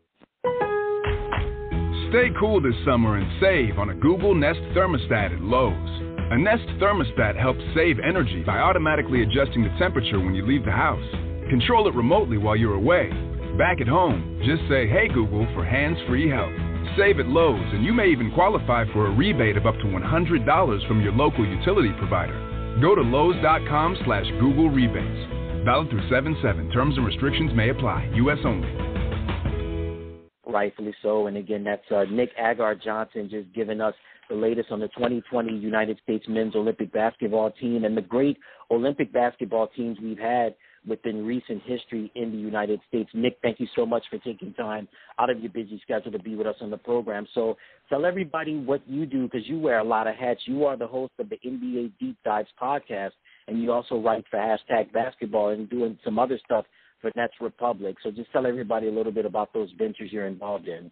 Stay cool this summer and save on a Google Nest thermostat at Lowe's. A Nest thermostat helps save energy by automatically adjusting the temperature when you leave the house. Control it remotely while you're away. Back at home, just say, "Hey Google" for hands-free help. Save at Lowe's, and you may even qualify for a rebate of up to $100 from your local utility provider. Go to Lowe's.com/Google rebates. Valid through 7/7. Terms and restrictions may apply. U.S. only. Rightfully so. And again, that's Nick Agar-Johnson just giving us the latest on the 2020 United States men's Olympic basketball team and the great Olympic basketball teams we've had within recent history in the United States. Nick, thank you so much for taking time out of your busy schedule to be with us on the program. So tell everybody what you do, because you wear a lot of hats. You are the host of the NBA Deep Dives podcast, and you also write for Hashtag Basketball and doing some other stuff for Nets Republic. So just tell everybody a little bit about those ventures you're involved in.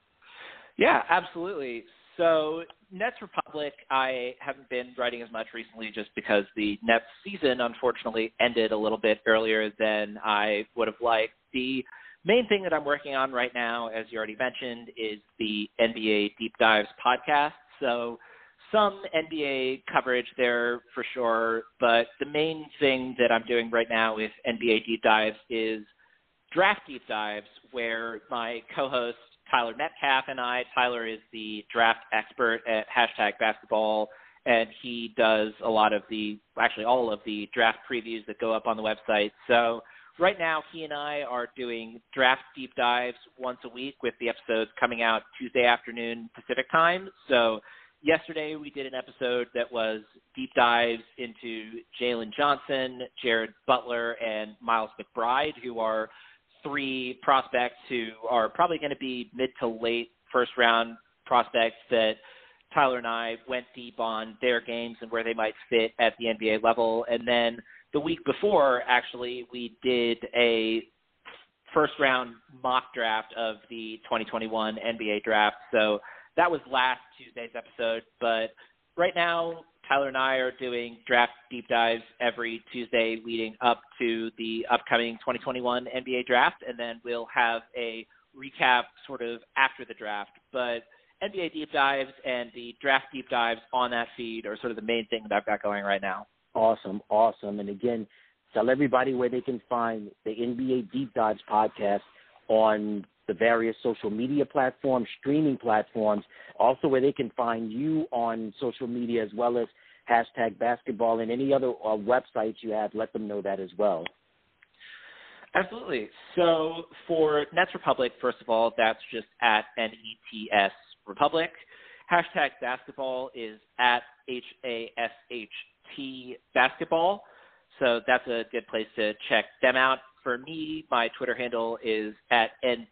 Yeah, absolutely. So Nets Republic, I haven't been writing as much recently just because the Nets season, unfortunately, ended a little bit earlier than I would have liked. The main thing that I'm working on right now, as you already mentioned, is the NBA Deep Dives podcast. So some NBA coverage there for sure, but the main thing that I'm doing right now with NBA Deep Dives is draft deep dives, where my co-host Tyler Metcalf and Tyler is the draft expert at Hashtag Basketball, and he does all of the draft previews that go up on the website. So right now, he and I are doing draft deep dives once a week, with the episodes coming out Tuesday afternoon Pacific time. So yesterday we did an episode that was deep dives into Jalen Johnson, Jared Butler, and Miles McBride, who are three prospects who are probably going to be mid to late first-round prospects that Tyler and I went deep on their games and where they might fit at the NBA level. And then the week before, actually, we did a first-round mock draft of the 2021 NBA draft. So that was last Tuesday's episode. But right now, Tyler and I are doing draft deep dives every Tuesday leading up to the upcoming 2021 NBA draft, and then we'll have a recap sort of after the draft. But NBA deep dives and the draft deep dives on that feed are sort of the main thing that I've got going right now. Awesome. And again, tell everybody where they can find the NBA Deep Dives podcast on the various social media platforms, streaming platforms, also where they can find you on social media, as well as Hashtag Basketball and any other websites you have. Let them know that as well. Absolutely. So for Nets Republic, first of all, that's just at NETS Republic. Hashtag Basketball is at HASHT Basketball. So that's a good place to check them out. For me, my Twitter handle is at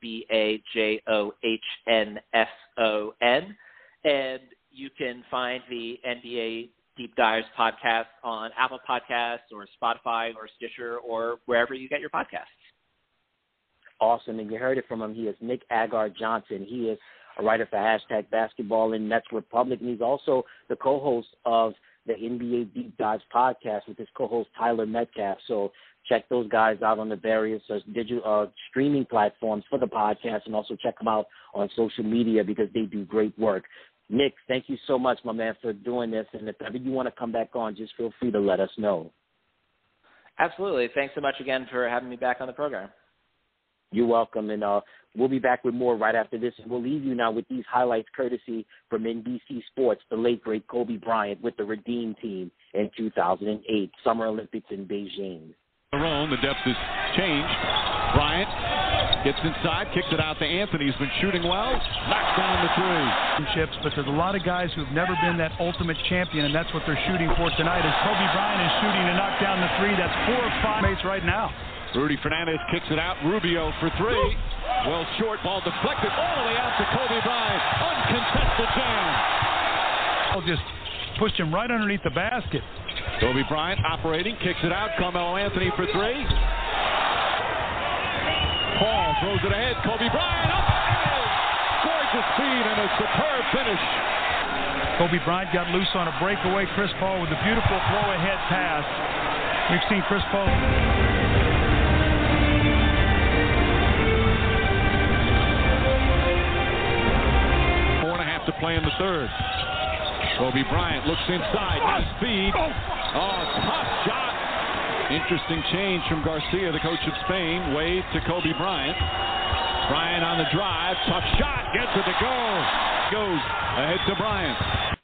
NBAJOHNSON. And you can find the NBA Deep Dives podcast on Apple Podcasts or Spotify or Stitcher or wherever you get your podcasts. Awesome. And you heard it from him. He is Nick Agar Johnson. He is a writer for Hashtag Basketball and Nets Republic. And he's also the co-host of the NBA Deep Dives podcast with his co-host Tyler Metcalf. So check those guys out on the various digital streaming platforms for the podcast, and also check them out on social media because they do great work. Nick, thank you so much, my man, for doing this. And if ever you want to come back on, just feel free to let us know. Absolutely. Thanks so much again for having me back on the program. You're welcome. And we'll be back with more right after this. And we'll leave you now with these highlights courtesy from NBC Sports, the late, great Kobe Bryant with the Redeem Team in 2008 Summer Olympics in Beijing. The depth is changed. Bryant gets inside, kicks it out to Anthony, who's been shooting well, knocks down the three. But there's a lot of guys who've never been that ultimate champion, and that's what they're shooting for tonight. As Kobe Bryant is shooting to knock down the three, that's 4 or 5 mates right now. Rudy Fernandez kicks it out. Rubio for three. Well short, ball deflected all the way out to Kobe Bryant. Uncontested jam. Just pushed him right underneath the basket. Kobe Bryant operating, kicks it out. Carmelo Anthony for three. Paul throws it ahead. Kobe Bryant up and in. Gorgeous speed and a superb finish. Kobe Bryant got loose on a breakaway. Chris Paul with a beautiful throw-ahead pass. We've seen Chris Paul. 4.5 to play in the third. Kobe Bryant looks inside. Nice speed. Tough shot. Interesting change from Garcia, the coach of Spain. Wade to Kobe Bryant. Bryant on the drive. Tough shot. Gets it to go. Goes ahead to Bryant.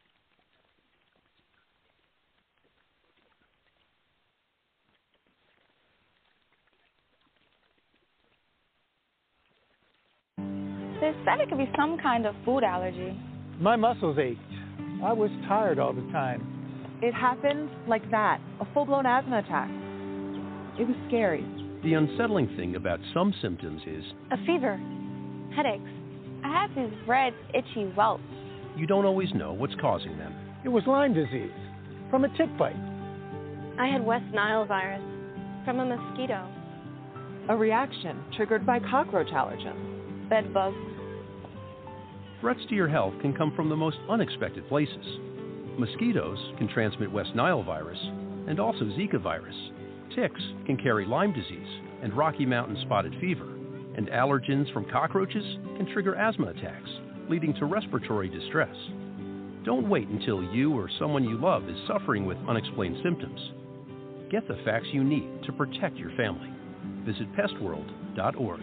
They said it could be some kind of food allergy. My muscles ached. I was tired all the time. It happened like that, a full-blown asthma attack. It was scary. The unsettling thing about some symptoms is a fever, headaches. I have these red, itchy welts. You don't always know what's causing them. It was Lyme disease from a tick bite. I had West Nile virus from a mosquito. A reaction triggered by cockroach allergen. Bed bugs. Threats to your health can come from the most unexpected places. Mosquitoes can transmit West Nile virus and also Zika virus. Ticks can carry Lyme disease and Rocky Mountain spotted fever. And allergens from cockroaches can trigger asthma attacks, leading to respiratory distress. Don't wait until you or someone you love is suffering with unexplained symptoms. Get the facts you need to protect your family. Visit pestworld.org.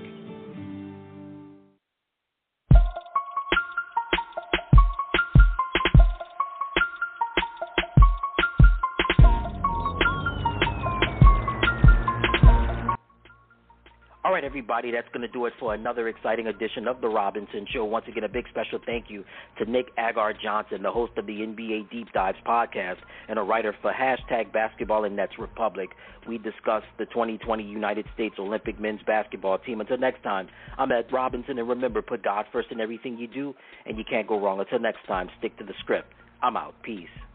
All right, everybody, that's going to do it for another exciting edition of The Robinson Show. Once again, a big special thank you to Nick Agar-Johnson, the host of the NBA Deep Dives podcast and a writer for #Basketball and Nets Republic. We discussed the 2020 United States Olympic men's basketball team. Until next time, I'm Ed Robinson, and remember, put God first in everything you do, and you can't go wrong. Until next time, stick to the script. I'm out. Peace.